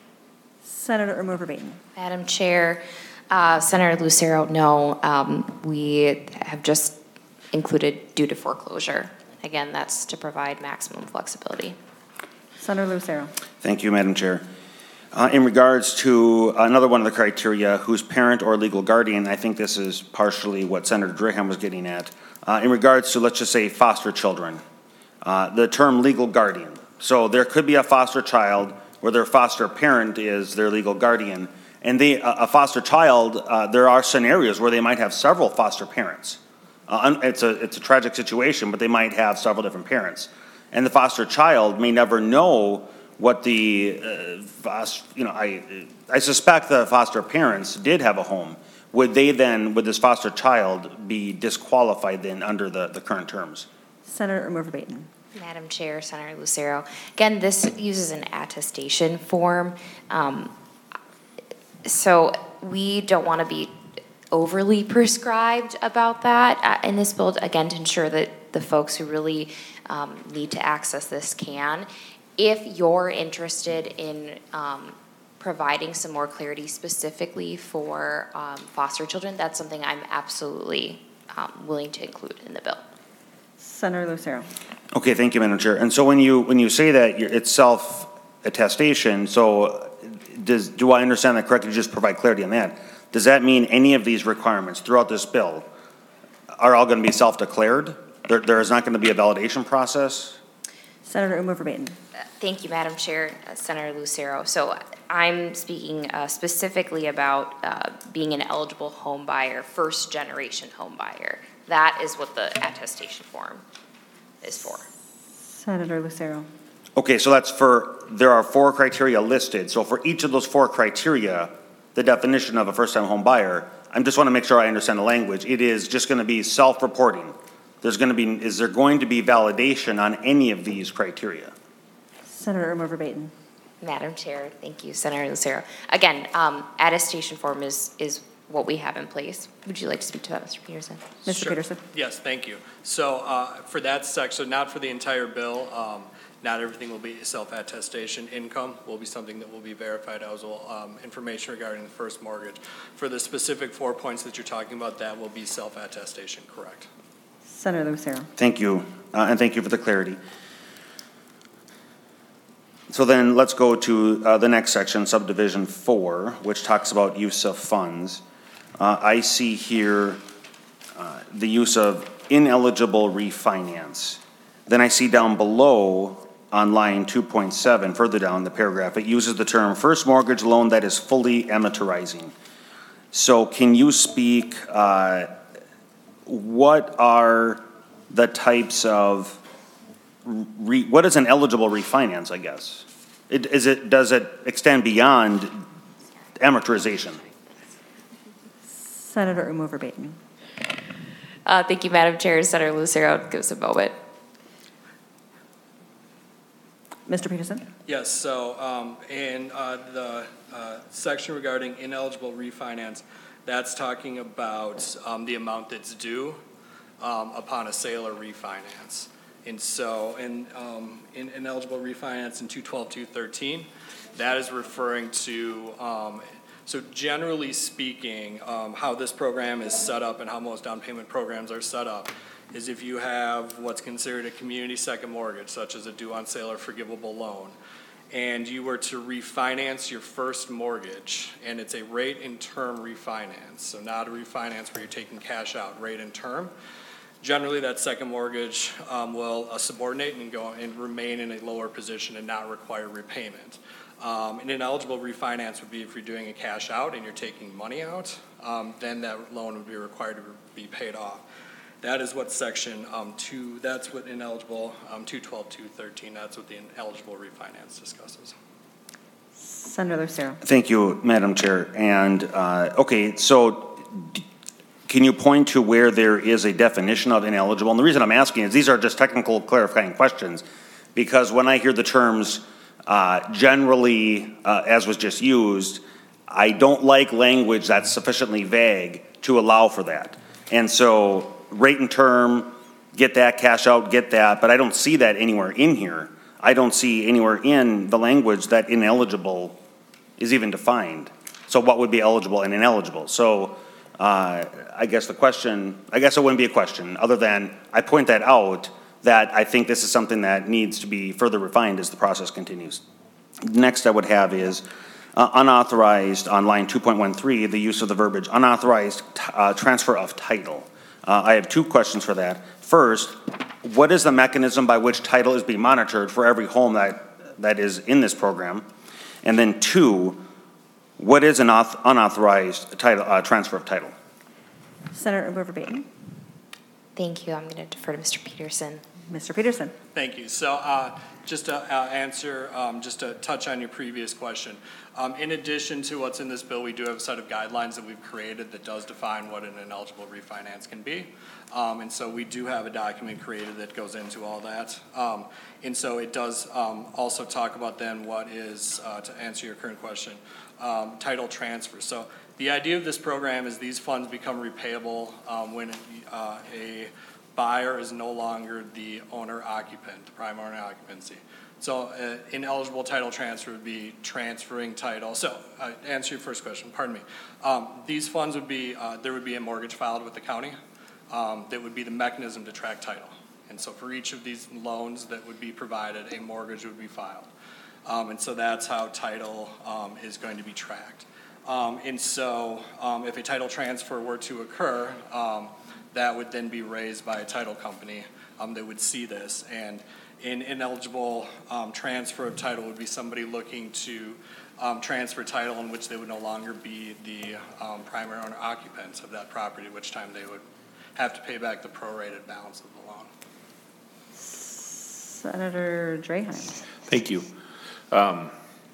Senator Remover Baton. Madam Chair, uh, Senator Lucero, no, um, we have just included due to foreclosure. Again, that's to provide maximum flexibility. Senator Lucero. Thank you, Madam Chair. Uh, in regards to another one of the criteria, whose parent or legal guardian, I think this is partially what Senator Draheim was getting at. Uh, in regards to, let's just say, foster children, uh, the term legal guardian. So there could be a foster child where their foster parent is their legal guardian, and they, uh, a foster child, uh, there are scenarios where they might have several foster parents. Uh, it's a it's a tragic situation, but they might have several different parents, and the foster child may never know what the, uh, foster, you know, I, I suspect the foster parents did have a home. Would they then, would this foster child be disqualified then under the, the current terms? Senator Remover Baton. Madam Chair, Senator Lucero. Again, this uses an attestation form. Um, so we don't want to be overly prescribed about that uh, in this bill, again, to ensure that the folks who really um, need to access this can. If you're interested in um, providing some more clarity specifically for um, foster children, that's something I'm absolutely um, willing to include in the bill. Senator Lucero. Okay, thank you, Madam Chair. And so when you when you say that you're, it's self-attestation, so does do I understand that correctly? Just provide clarity on that. Does that mean any of these requirements throughout this bill are all going to be self-declared? There, there is not going to be a validation process? Senator Remover Baton. Thank you, Madam Chair, uh, Senator Lucero. So I'm speaking uh, specifically about uh, being an eligible home buyer, first generation home buyer. That is what the attestation form is for. Senator Lucero. Okay, so that's for, there are four criteria listed. So for each of those four criteria, the definition of a first-time home buyer, I just want to make sure I understand the language. It is just going to be self-reporting. There's going to be, is there going to be validation on any of these criteria? Senator Remover Baton. Madam Chair, thank you, Senator Lucero. Again, um, attestation form is, is what we have in place. Would you like to speak to that, Mister Peterson? Mister Sure. Peterson. Yes, thank you. So uh, for that section, not for the entire bill, um, not everything will be self-attestation. Income will be something that will be verified, as will um, information regarding the first mortgage. For the specific four points that you're talking about, that will be self-attestation, correct? Senator Lucero. Thank you, uh, and thank you for the clarity. So then let's go to uh, the next section, subdivision four, which talks about use of funds. Uh, I see here uh, the use of ineligible refinance. Then I see down below on line two point seven, further down the paragraph, it uses the term first mortgage loan that is fully amortizing. So can you speak, uh, what are the types of Re, what is an eligible refinance, I guess? It, is it, does it extend beyond amortization? Senator Remover Baton. Uh, thank you, Madam Chair. Senator Lucero, give us a moment. Mister Peterson? Yes, so um, in uh, the uh, section regarding ineligible refinance, that's talking about um, the amount that's due um, upon a sale or refinance. And so in, um, in ineligible refinance in two twelve two thirteen, that is referring to, um, so generally speaking, um, how this program is set up and how most down payment programs are set up is if you have what's considered a community second mortgage, such as a due on sale or forgivable loan, and you were to refinance your first mortgage, and it's a rate and term refinance, so not a refinance where you're taking cash out, rate and term. Generally, that second mortgage um, will uh, subordinate and go and remain in a lower position and not require repayment. Um, an ineligible refinance would be if you're doing a cash out and you're taking money out, um, then that loan would be required to be paid off. That is what section um, two, that's what ineligible, um, two twelve two thirteen, that's what the ineligible refinance discusses. Senator Lucero. Thank you, Madam Chair. And, uh, okay, so d- can you point to where there is a definition of ineligible? And the reason I'm asking is these are just technical clarifying questions, because when I hear the terms uh, generally, uh, as was just used, I don't like language that's sufficiently vague to allow for that. And so rate and term, get that, cash out, get that, but I don't see that anywhere in here. I don't see anywhere in the language that ineligible is even defined. So what would be eligible and ineligible? So uh, I guess the question, I guess it wouldn't be a question other than I point that out that I think this is something that needs to be further refined as the process continues. Next I would have is uh, unauthorized on line two point one three, the use of the verbiage unauthorized uh, transfer of title. Uh, I have two questions for that. First, what is the mechanism by which title is being monitored for every home that, that is in this program? And then two, what is an auth- unauthorized title, uh, transfer of title? Senator Overbaiten. Thank you. I'm going to defer to Mister Peterson. Mister Peterson. Thank you. So uh, just to uh, answer, um, just to touch on your previous question, um, in addition to what's in this bill, we do have a set of guidelines that we've created that does define what an ineligible refinance can be. Um, and so we do have a document created that goes into all that. Um, and so it does um, also talk about then what is, uh, to answer your current question, um, title transfer. So the idea of this program is these funds become repayable um, when uh, a buyer is no longer the owner occupant, the prime owner occupancy. So uh, ineligible title transfer would be transferring title. So uh, answer your first question, pardon me. Um, these funds would be, uh, there would be a mortgage filed with the county um, that would be the mechanism to track title. And so for each of these loans that would be provided, a mortgage would be filed. Um, and so that's how title um, is going to be tracked. Um, and so um, if a title transfer were to occur, um, that would then be raised by a title company um, that would see this. And an ineligible um, transfer of title would be somebody looking to um, transfer title in which they would no longer be the um, primary owner occupants of that property, at which time they would have to pay back the prorated balance of the loan. Senator Draheim. Thank you. Um,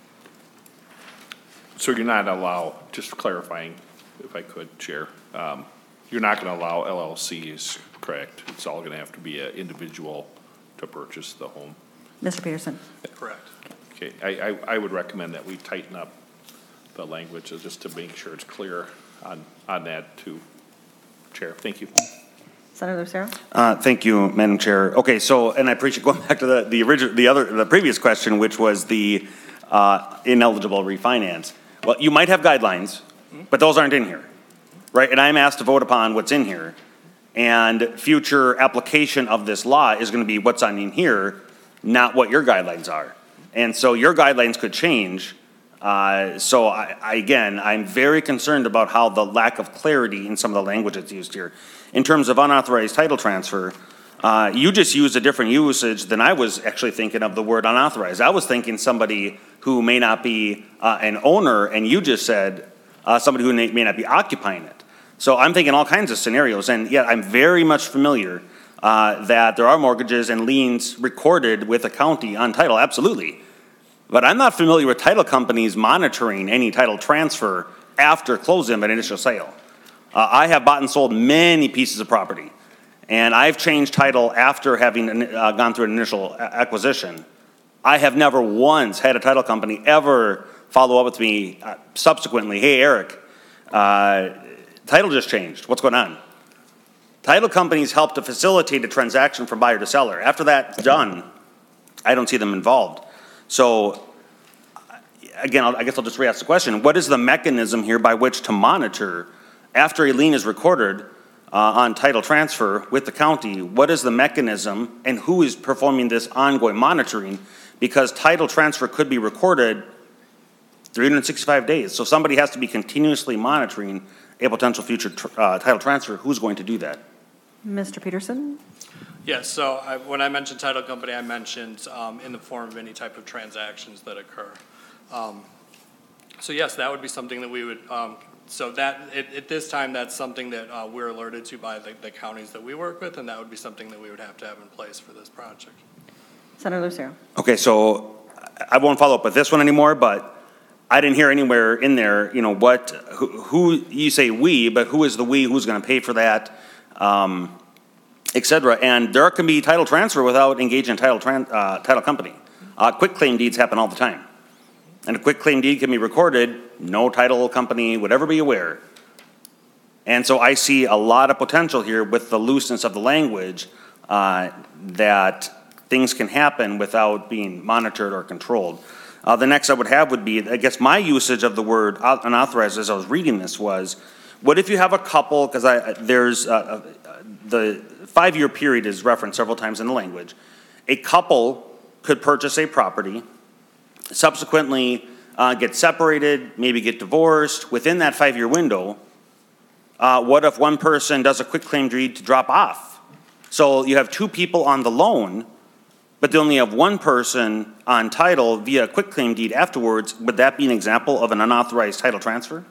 so you're not allow, just clarifying, if I could, Chair, um, you're not going to allow L L Cs, correct? It's all going to have to be an individual to purchase the home. Mister Peterson. Correct. Okay, I, I, I would recommend that we tighten up the language just to make sure it's clear on, on that too. Chair, thank you. Senator Lucero. Uh, thank you, Madam Chair. Okay, so, and I appreciate going back to the, the original, the other, the previous question, which was the uh, ineligible refinance. Well, you might have guidelines, but those aren't in here, right? And I'm asked to vote upon what's in here. And future application of this law is going to be what's on in here, not what your guidelines are. And so your guidelines could change. Uh, so I, I, again, I'm very concerned about how the lack of clarity in some of the language that's used here. In terms of unauthorized title transfer, uh, you just used a different usage than I was actually thinking of the word unauthorized. I was thinking somebody who may not be uh, an owner, and you just said uh, somebody who may, may not be occupying it. So I'm thinking all kinds of scenarios, and yet I'm very much familiar uh, that there are mortgages and liens recorded with a county on title, absolutely. But I'm not familiar with title companies monitoring any title transfer after closing of an initial sale. Uh, I have bought and sold many pieces of property, and I've changed title after having uh, gone through an initial acquisition. I have never once had a title company ever follow up with me uh, subsequently, hey, Eric, uh, title just changed. What's going on? Title companies help to facilitate a transaction from buyer to seller. After that's done, I don't see them involved. So, again, I'll, I guess I'll just re-ask the question. What is the mechanism here by which to monitor after a lien is recorded uh, on title transfer with the county? What is the mechanism and who is performing this ongoing monitoring? Because title transfer could be recorded three hundred sixty-five days. So somebody has to be continuously monitoring a potential future tr uh, title transfer. Who's going to do that? Mister Peterson? Yes, so I, when I mentioned title company, I mentioned um, in the form of any type of transactions that occur. Um, so yes, that would be something that we would, um, so that, at, at this time, that's something that uh, we're alerted to by the, the counties that we work with, and that would be something that we would have to have in place for this project. Senator Lucero? Okay, so I won't follow up with this one anymore, but I didn't hear anywhere in there, you know, what, who, who you say we, but who is the we, who's going to pay for that, um, et cetera. And there can be title transfer without engaging a title, tran uh, title company. Uh, quick claim deeds happen all the time. And a quick claim deed can be recorded, no title company would ever be aware. And so I see a lot of potential here with the looseness of the language uh, that things can happen without being monitored or controlled. Uh, the next I would have would be, I guess my usage of the word unauthorized as I was reading this was, what if you have a couple, because I there's, uh, uh, the five-year period is referenced several times in the language. A couple could purchase a property, subsequently uh, get separated, maybe get divorced. Within that five-year window, uh, what if one person does a quick claim deed to drop off? So you have two people on the loan, but they only have one person on title via a quick claim deed afterwards. Would that be an example of an unauthorized title transfer?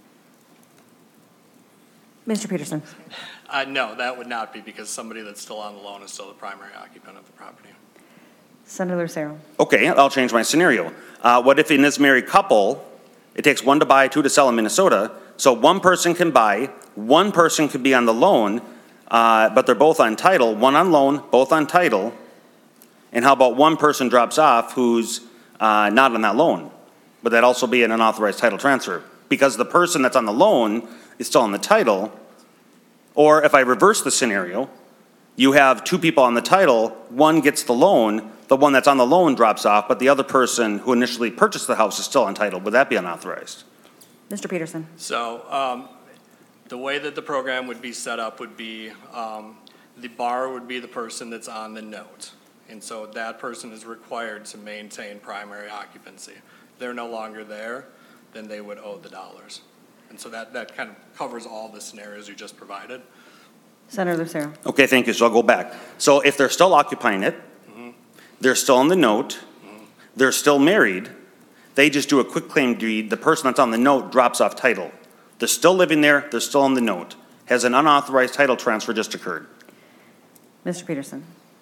Mister Peterson? Uh, no, that would not be, because somebody that's still on the loan is still the primary occupant of the property. Senator Lucero? Okay, I'll change my scenario. Uh, what if in this married couple, it takes one to buy, two to sell in Minnesota, so one person can buy, one person could be on the loan, uh, but they're both on title, one on loan, both on title, and how about one person drops off who's uh, not on that loan? Would that also be an unauthorized title transfer? Because the person that's on the loan is still on the title. Or if I reverse the scenario, you have two people on the title, one gets the loan, the one that's on the loan drops off, but the other person who initially purchased the house is still entitled. Would that be unauthorized? Mister Peterson? So um, the way that the program would be set up would be um, the borrower would be the person that's on the note. And so that person is required to maintain primary occupancy. If they're no longer there, then they would owe the dollars. And so that, that kind of covers all the scenarios you just provided. Senator Lucero? Okay, thank you. So I'll go back. So if they're still occupying it, mm-hmm. they're still on the note, mm-hmm. they're still married, they just do a quick claim deed, the person that's on the note drops off title. They're still living there, they're still on the note. Has an unauthorized title transfer just occurred? Mister Peterson?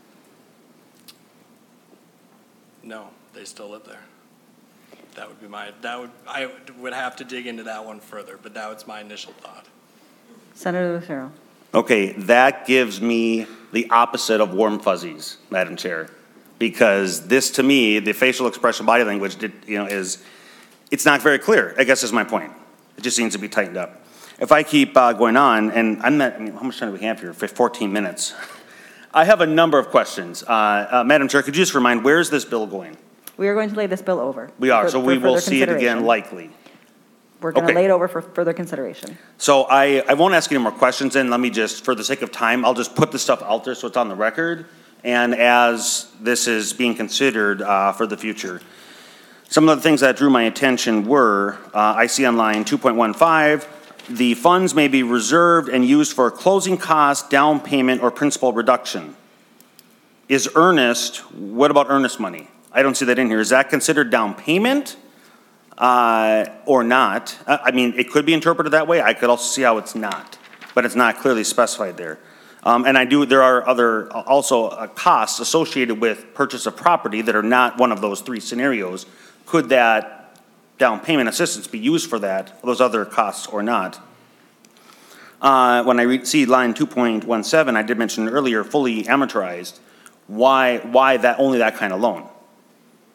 No, they still live there. That would be my, that would, I would have to dig into that one further, but that was my initial thought. Senator Lucero? Okay, that gives me the opposite of warm fuzzies, Madam Chair, because this, to me, the facial expression, body language, did, you know, is, it's not very clear, I guess is my point. It just needs to be tightened up. If I keep uh, going on, and I'm not, I mean, how much time do we have here? For fourteen minutes. I have a number of questions. Uh, uh, Madam Chair, could you just remind, where is this bill going? We are going to lay this bill over. We are, for, so for we will further see it again consideration. likely. We're going to Okay. lay it over for further consideration. So I, I won't ask any more questions, and let me just, for the sake of time, I'll just put this stuff out there so it's on the record, and as this is being considered uh, for the future. Some of the things that drew my attention were, uh, I see on line two point one five, the funds may be reserved and used for closing costs, down payment, or principal reduction. Is earnest, what about earnest money? I don't see that in here. Is that considered down payment uh, or not? I I mean, it could be interpreted that way. I could also see how it's not, but it's not clearly specified there. Um, and I do, there are other, also uh, costs associated with purchase of property that are not one of those three scenarios. Could that down payment assistance be used for that, those other costs or not? Uh, when I read, see line two point one seven, I did mention earlier, fully amortized. Why, why that, only that kind of loan?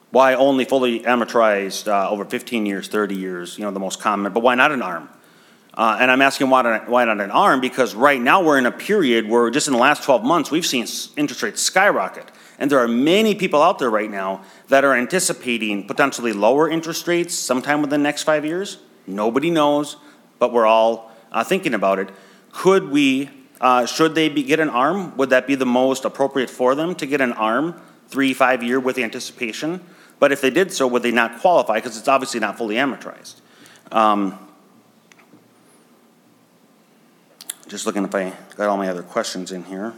Why only fully amortized uh, over fifteen years, thirty years, you know, the most common, but why not an ARM? Uh, and I'm asking why not, why not an ARM, because right now we're in a period where just in the last twelve months, we've seen interest rates skyrocket. And there are many people out there right now that are anticipating potentially lower interest rates sometime within the next five years. Nobody knows, but we're all uh, thinking about it. Could we, uh, should they be, get an ARM? Would that be the most appropriate for them to get an ARM, three, five year with the anticipation? But if they did so, would they not qualify? Because it's obviously not fully amortized. Um, just looking if I got all my other questions in here.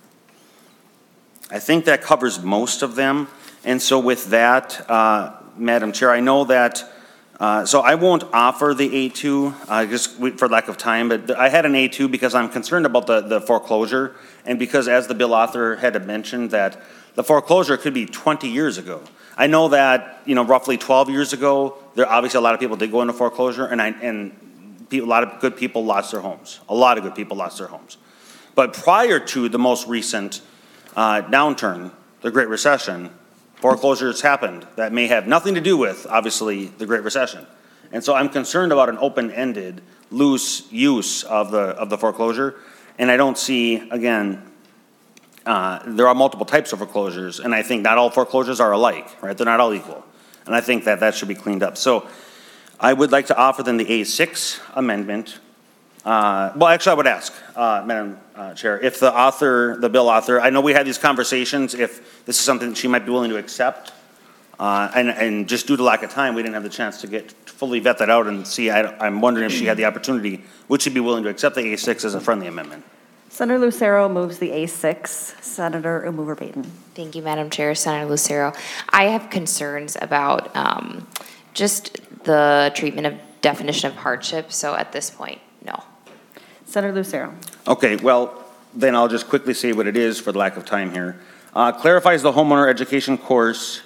I think that covers most of them. And so with that, uh, Madam Chair, I know that, uh, so I won't offer the A two, uh, just for lack of time, but I had an A two because I'm concerned about the, the foreclosure, and because as the bill author had mentioned that the foreclosure could be twenty years ago. I know that, you know, roughly twelve years ago, there obviously a lot of people did go into foreclosure, and I, and a lot of good people lost their homes. A lot of good people lost their homes. But prior to the most recent Uh, downturn, the Great Recession, foreclosures happened that may have nothing to do with, obviously, the Great Recession. And so I'm concerned about an open-ended, loose use of the, of the foreclosure. And I don't see, again, uh, there are multiple types of foreclosures, and I think not all foreclosures are alike, right? They're not all equal. And I think that that should be cleaned up. So I would like to offer then the A six amendment. Uh, well, actually, I would ask, uh, Madam uh, Chair, if the author, the bill author, I know we had these conversations, if this is something that she might be willing to accept, uh, and, and just due to lack of time, we didn't have the chance to get fully vet that out and see. I, I'm wondering if she had the opportunity, would she be willing to accept the A six as a friendly amendment? Senator Lucero moves the A six. Senator Umuver-Baden. Thank you, Madam Chair. Senator Lucero. I have concerns about um, just the treatment of definition of hardship, so at this point, no. Senator Lucero. Okay, well, then I'll just quickly say what it is for the lack of time here. Uh, clarifies the homeowner education course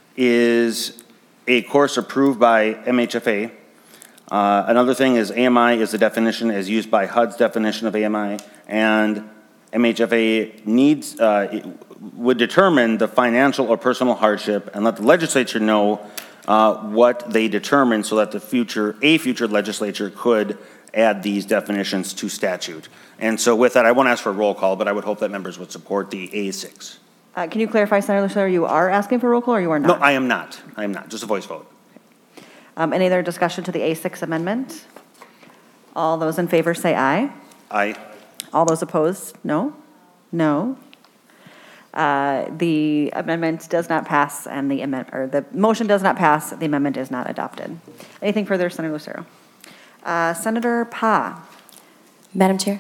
is a course approved by M H F A. Uh, another thing is A M I is the definition as used by H U D's definition of A M I, and M H F A needs, uh, would determine the financial or personal hardship and let the legislature know uh, what they determine so that the future, a future legislature could add these definitions to statute. And so with that, I won't ask for a roll call, but I would hope that members would support the A six. Uh, can you clarify, Senator Lucero, you are asking for a roll call or you are not? No, I am not. I am not. Just a voice vote. Um, any other discussion to the A six amendment? All those in favor say aye. Aye. All those opposed, no? No. Uh, the amendment does not pass and the amendment, or the motion does not pass, the amendment is not adopted. Anything further, Senator Lucero? Uh, Senator Pa. Madam Chair?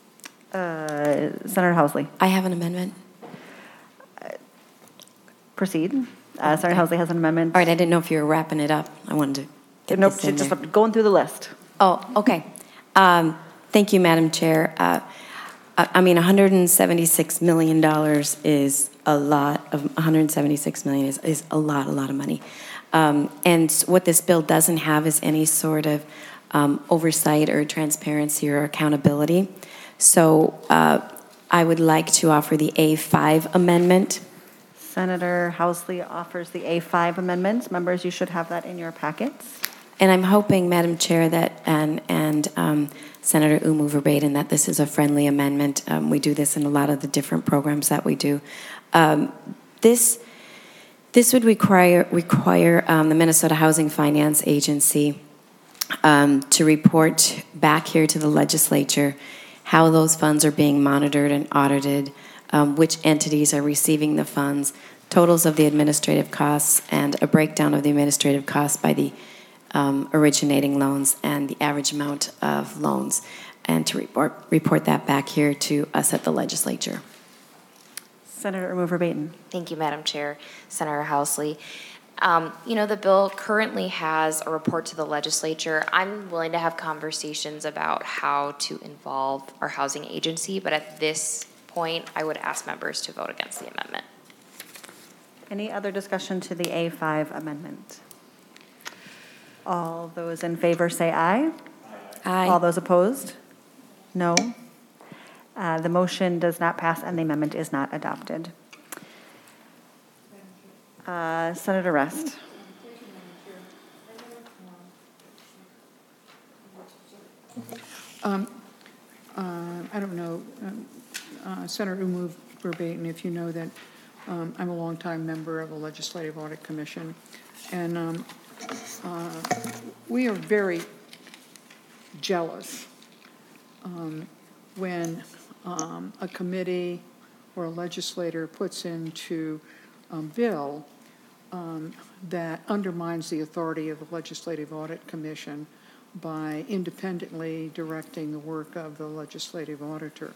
Uh, Senator Housley. I have an amendment. Uh, proceed. Uh, Senator Housley has an amendment. All right, I didn't know if you were wrapping it up. I wanted to get nope, this in just there. going through the list. Oh, okay. Um, thank you, Madam Chair. Uh, I I mean, one hundred seventy-six million dollars is a lot of, one hundred seventy-six million dollars is, is a lot, a lot of money. Um, and what this bill doesn't have is any sort of um, oversight or transparency or accountability. So uh, I would like to offer the A five amendment. Senator Housley offers the A five amendment. Members, you should have that in your packets. And I'm hoping, Madam Chair, that, and, and um, Senator Umuver-Baden, that this is a friendly amendment. Um, we do this in a lot of the different programs that we do. Um, this, this would require, require um, the Minnesota Housing Finance Agency um, to report back here to the legislature how those funds are being monitored and audited, um, which entities are receiving the funds, totals of the administrative costs, and a breakdown of the administrative costs by the um, originating loans and the average amount of loans, and to report, report that back here to us at the legislature. Senator Umuver-Baden. Thank you, Madam Chair. Senator Housley. Um, you know, the bill currently has a report to the legislature. I'm willing to have conversations about how to involve our housing agency, but at this point, I would ask members to vote against the amendment. Any other discussion to the A five amendment? All those in favor say aye. Aye. All those opposed? No. Uh, the motion does not pass and the amendment is not adopted. Uh, Senator Rest. Um, uh, I don't know, um, uh, Senator Umu Verbatim, if you know that um, I'm a longtime member of the Legislative Audit Commission, and um, uh, we are very jealous um, when um, a committee or a legislator puts into a bill um, that undermines the authority of the Legislative Audit Commission by independently directing the work of the legislative auditor.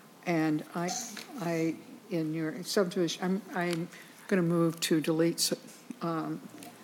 And I, I in your subdivision, I'm, I'm going to move to delete um,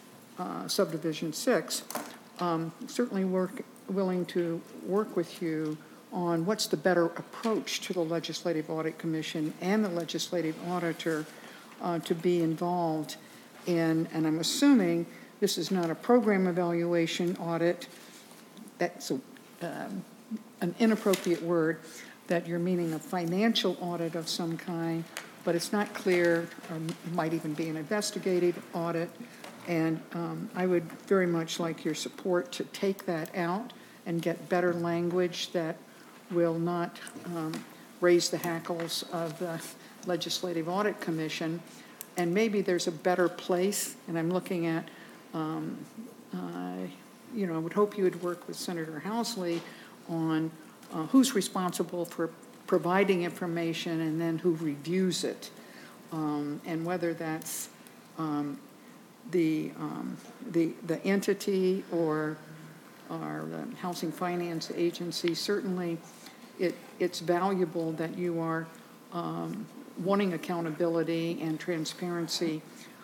uh, subdivision six. Um, certainly work, willing to work with you on what's the better approach to the Legislative Audit Commission and the legislative auditor uh, to be involved in, and I'm assuming this is not a program evaluation audit. That's a, um, an inappropriate word, that you're meaning a financial audit of some kind, but it's not clear, or might even be an investigative audit. And um, I would very much like your support to take that out and get better language that will not um, raise the hackles of the Legislative Audit Commission. And maybe there's a better place, and I'm looking at um, uh, you know, I would hope you would work with Senator Housley on uh, who's responsible for providing information and then who reviews it, um, and whether that's um, the, um, the the entity or our the Housing Finance Agency. Certainly, it it's valuable that you are um, wanting accountability and transparency,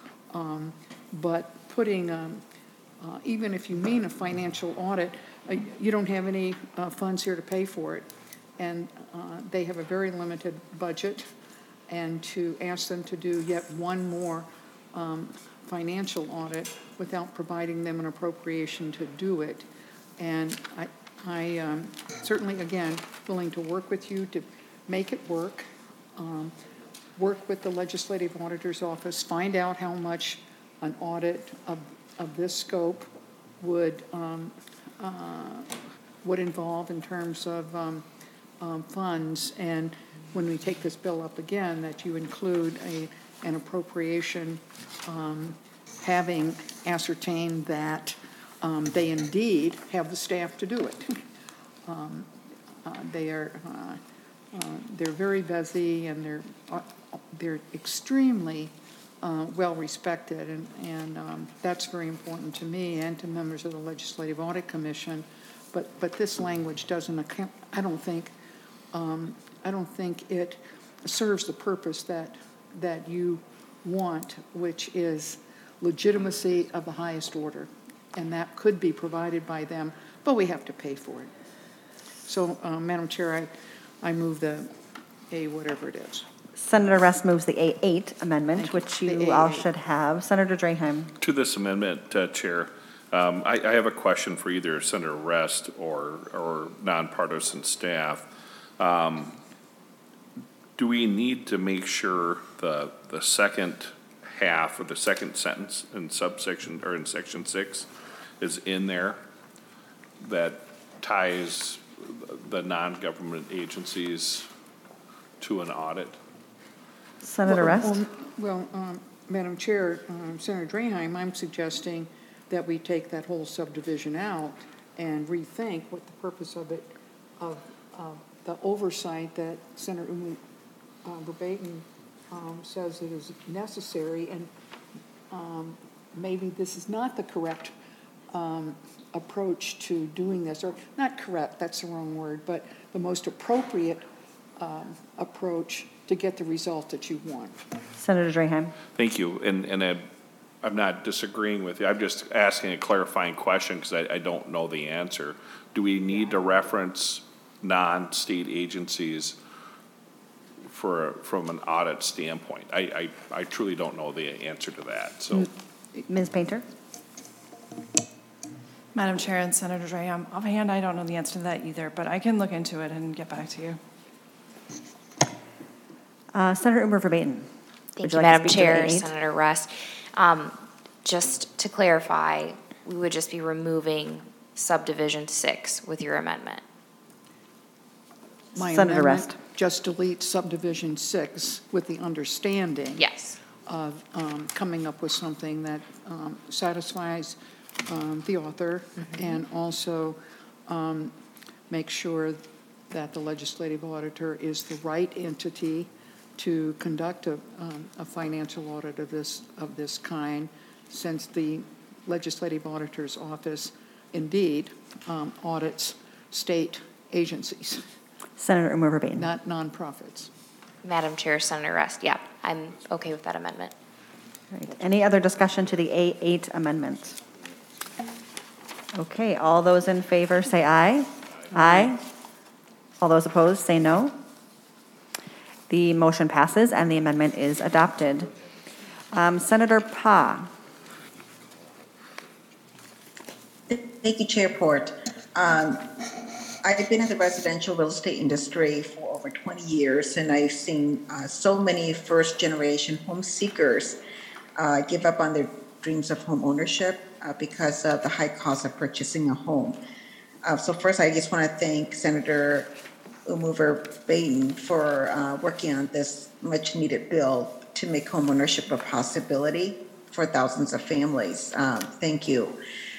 um, but putting um, Uh, even if you mean a financial audit, uh, you don't have any uh, funds here to pay for it. And uh, they have a very limited budget. And to ask them to do yet one more um, financial audit without providing them an appropriation to do it. And I, I um, certainly, again, willing to work with you to make it work, um, work with the Legislative Auditor's Office, find out how much an audit of of this scope would um, uh, would involve in terms of um, um, funds, and when we take this bill up again, that you include a an appropriation um, having ascertained that um, they indeed have the staff to do it. um, uh, they are uh, uh, they're very busy, and they're uh, they're extremely Uh, well respected, and, and um, that's very important to me and to members of the Legislative Audit Commission. But but this language doesn't account. I don't think um, I don't think it serves the purpose that that you want, which is legitimacy of the highest order, and that could be provided by them, but we have to pay for it. So, uh, Madam Chair, I I move the A whatever it is. Senator Rest moves the A eight amendment, which you The all A eight. should have. Senator Draheim. To this amendment, uh, Chair, um, I, I have a question for either Senator Rest or, or nonpartisan staff. Um, do we need to make sure the, the second half or the second sentence in subsection or in section six is in there that ties the non-government agencies to an audit? Senator well, Rest. Well, well um, Madam Chair, um, Senator Draheim, I'm suggesting that we take that whole subdivision out and rethink what the purpose of it, of uh, the oversight that Senator Umu uh, Verbatim um, says it is necessary, and um, maybe this is not the correct um, approach to doing this, or not correct, that's the wrong word, but the most appropriate um, approach to get the result that you want. Senator Draheim. Thank you, and, and I, I'm not disagreeing with you. I'm just asking a clarifying question because I, I don't know the answer. Do we need to reference non-state agencies for, from an audit standpoint? I, I, I truly don't know the answer to that, so. Miz Painter. Madam Chair and Senator Draheim, offhand, I don't know the answer to that either, but I can look into it and get back to you. Uh, Senator Umer Verbatim. Thank you, Madam Chair, Senator Rust. Um, Just to clarify, we would just be removing subdivision six with your amendment. My Senator amendment Rest. just delete subdivision six with the understanding Yes. of um, coming up with something that um, satisfies um, the author and also um, make sure that the legislative auditor is the right entity to conduct a, um, a financial audit of this, of this kind, since the legislative auditor's office indeed um, audits state agencies, Senator Umar Verbane. not nonprofits. Madam Chair, Senator Rest, yeah, I'm okay with that amendment. Right. Any other discussion to the A eight amendment? Okay, all those in favor say aye. Aye. All those opposed say no. The motion passes and the amendment is adopted. Um, Senator Pa. Thank you, Chair Port. Um, I've been in the residential real estate industry for over twenty years, and I've seen uh, so many first-generation home seekers uh, give up on their dreams of home ownership uh, because of the high cost of purchasing a home. Uh, so first, I just want to thank Senator Umuver Baden for uh, working on this much-needed bill to make home ownership a possibility for thousands of families. Um, thank you.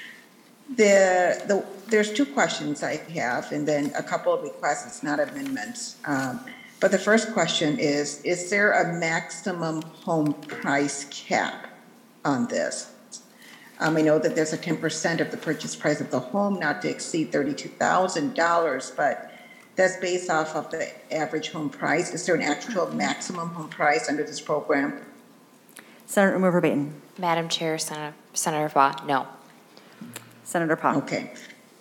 The, the, there's two questions I have, and then a couple of requests, it's not amendments. Um, but the first question is, is there a maximum home price cap on this? Um, I know that there's a ten percent of the purchase price of the home not to exceed thirty-two thousand dollars, but that's based off of the average home price. Is there an actual maximum home price under this program? Senator Umar Verbane. Madam Chair, Senator, Senator Fa, no. Senator Pa. Okay.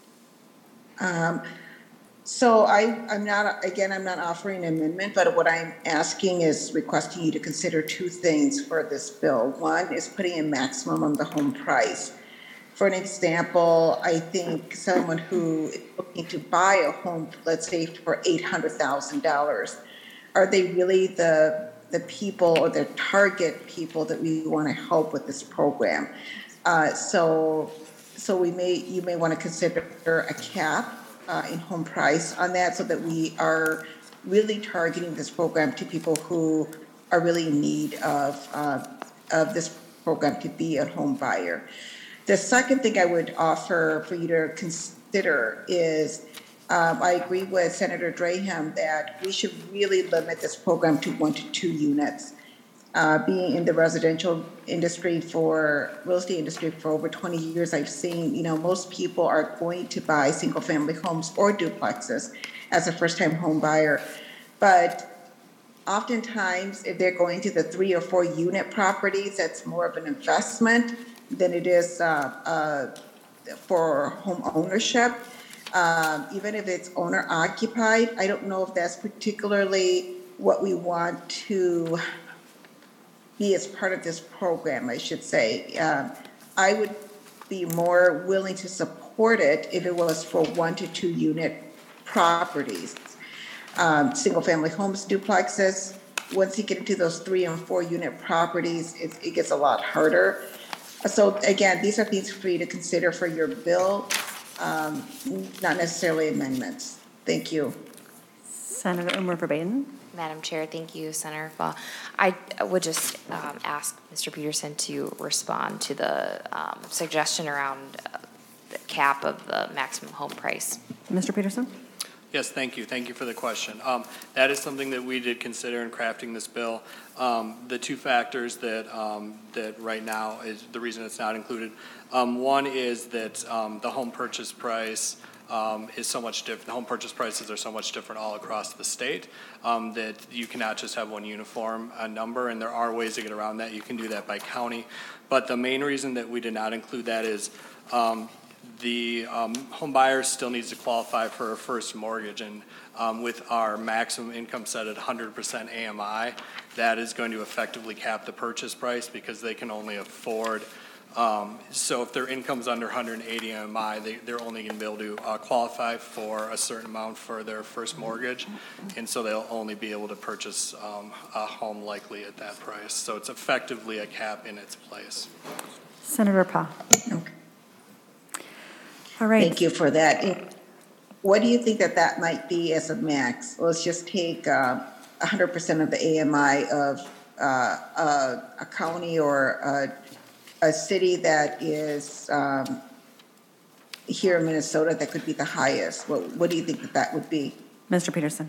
Um, so I, I'm not, again, I'm not offering an amendment, but what I'm asking is requesting you to consider two things for this bill. One is putting a maximum on the home price. For an example, I think someone who is looking to buy a home, let's say for eight hundred thousand dollars, are they really the, the people or the target people that we want to help with this program? Uh, so So we may, you may want to consider a cap uh, in home price on that, so that we are really targeting this program to people who are really in need of, uh, of this program to be a home buyer. The second thing I would offer for you to consider is, um, I agree with Senator Draham that we should really limit this program to one to two units. Uh, being in the residential industry for, real estate industry for over twenty years, I've seen, you know, most people are going to buy single family homes or duplexes as a first time home buyer. But oftentimes, if they're going to the three or four unit properties, that's more of an investment than it is uh, uh, for home ownership. Um, even if it's owner occupied, I don't know if that's particularly what we want to be as part of this program, I should say. Um, I would be more willing to support it if it was for one to two unit properties. Um, single family homes, duplexes, once you get into those three and four unit properties, it, it gets a lot harder. So again, these are things for you to consider for your bill, um, not necessarily amendments. Thank you. Senator Umar Verbane. Madam Chair, thank you, Senator Fa. I would just um, ask Mister Peterson to respond to the um, suggestion around uh, the cap of the maximum home price. Mister Peterson? Yes, thank you. Thank you for the question. Um, that is something that we did consider in crafting this bill. Um, the two factors that um, that right now is the reason it's not included. Um, one is that um, the home purchase price Um, is so much different. The home purchase prices are so much different all across the state um, that you cannot just have one uniform uh, number, and there are ways to get around that. You can do that by county. But the main reason that we did not include that is um, the um, home buyer still needs to qualify for a first mortgage, and um, with our maximum income set at one hundred percent A M I, that is going to effectively cap the purchase price because they can only afford Um, So if their income's under one hundred eighty M I, they, they're only going to be able to uh, qualify for a certain amount for their first mortgage, and so they'll only be able to purchase um, a home likely at that price. So it's effectively a cap in its place. Senator Pa. All right. Thank you for that. What do you think that that might be as a max? Let's just take uh, one hundred percent of the A M I of uh, a, a county or a, a city that is um, here in Minnesota that could be the highest. What, what do you think that that would be? Mister Peterson.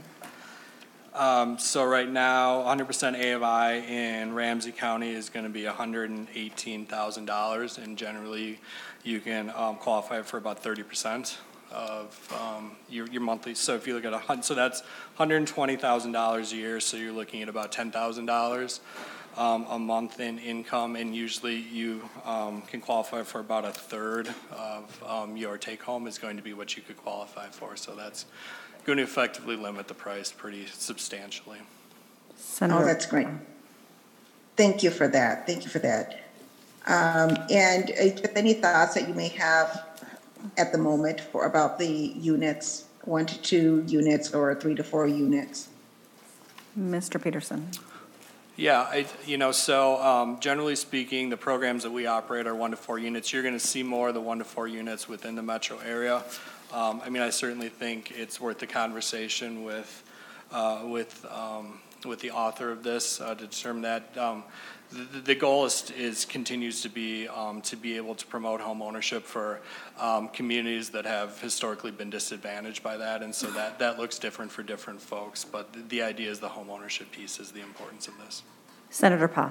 Um, so right now, one hundred percent A M I in Ramsey County is going to be one hundred eighteen thousand dollars, and generally you can um, qualify for about thirty percent of um, your, your monthly. So if you look at a hundred, so that's one hundred twenty thousand dollars a year, so you're looking at about ten thousand dollars um, a month in income, and usually you um, can qualify for about a third of um, your take-home is going to be what you could qualify for. So that's going to effectively limit the price pretty substantially. Senator. Oh, that's great. Thank you for that. Thank you for that. Um, and uh, any thoughts that you may have at the moment for about the units, one to two units or three to four units? Mister Peterson. Yeah, I, you know, so um, generally speaking, the programs that we operate are one to four units. You're going to see more of the one to four units within the metro area. Um, I mean, I certainly think it's worth the conversation with uh, with um, with the author of this uh, to determine that. Um, the, the goal is, is continues to be um, to be able to promote home ownership for um, communities that have historically been disadvantaged by that, and so that that looks different for different folks. But the, the idea is the home ownership piece is the importance of this. Senator Pa.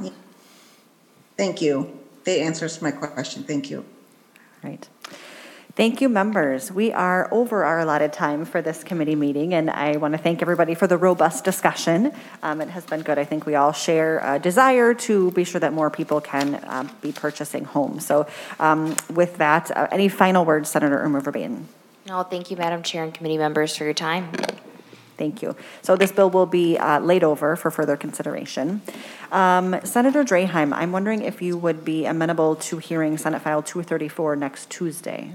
Thank you. That answers my question. Thank you. Right. Thank you, members. We are over our allotted time for this committee meeting, and I want to thank everybody for the robust discussion. Um, it has been good. I think we all share a desire to be sure that more people can uh, be purchasing homes. So um, with that, uh, any final words, Senator Umar Verbaeten? No, thank you, Madam Chair and committee members, for your time. Thank you. So this bill will be uh, laid over for further consideration. Um, Senator Draheim, I'm wondering if you would be amenable to hearing Senate File two thirty-four next Tuesday.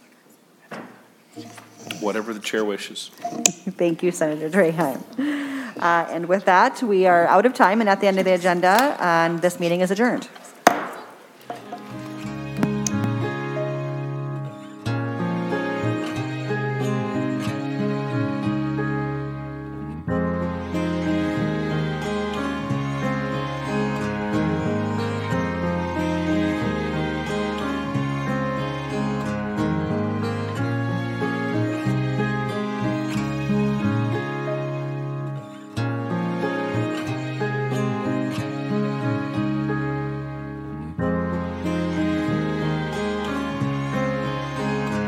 Whatever the chair wishes. Thank you, Senator Draheim. Uh, and with that, we are out of time and at the end of the agenda, and this meeting is adjourned.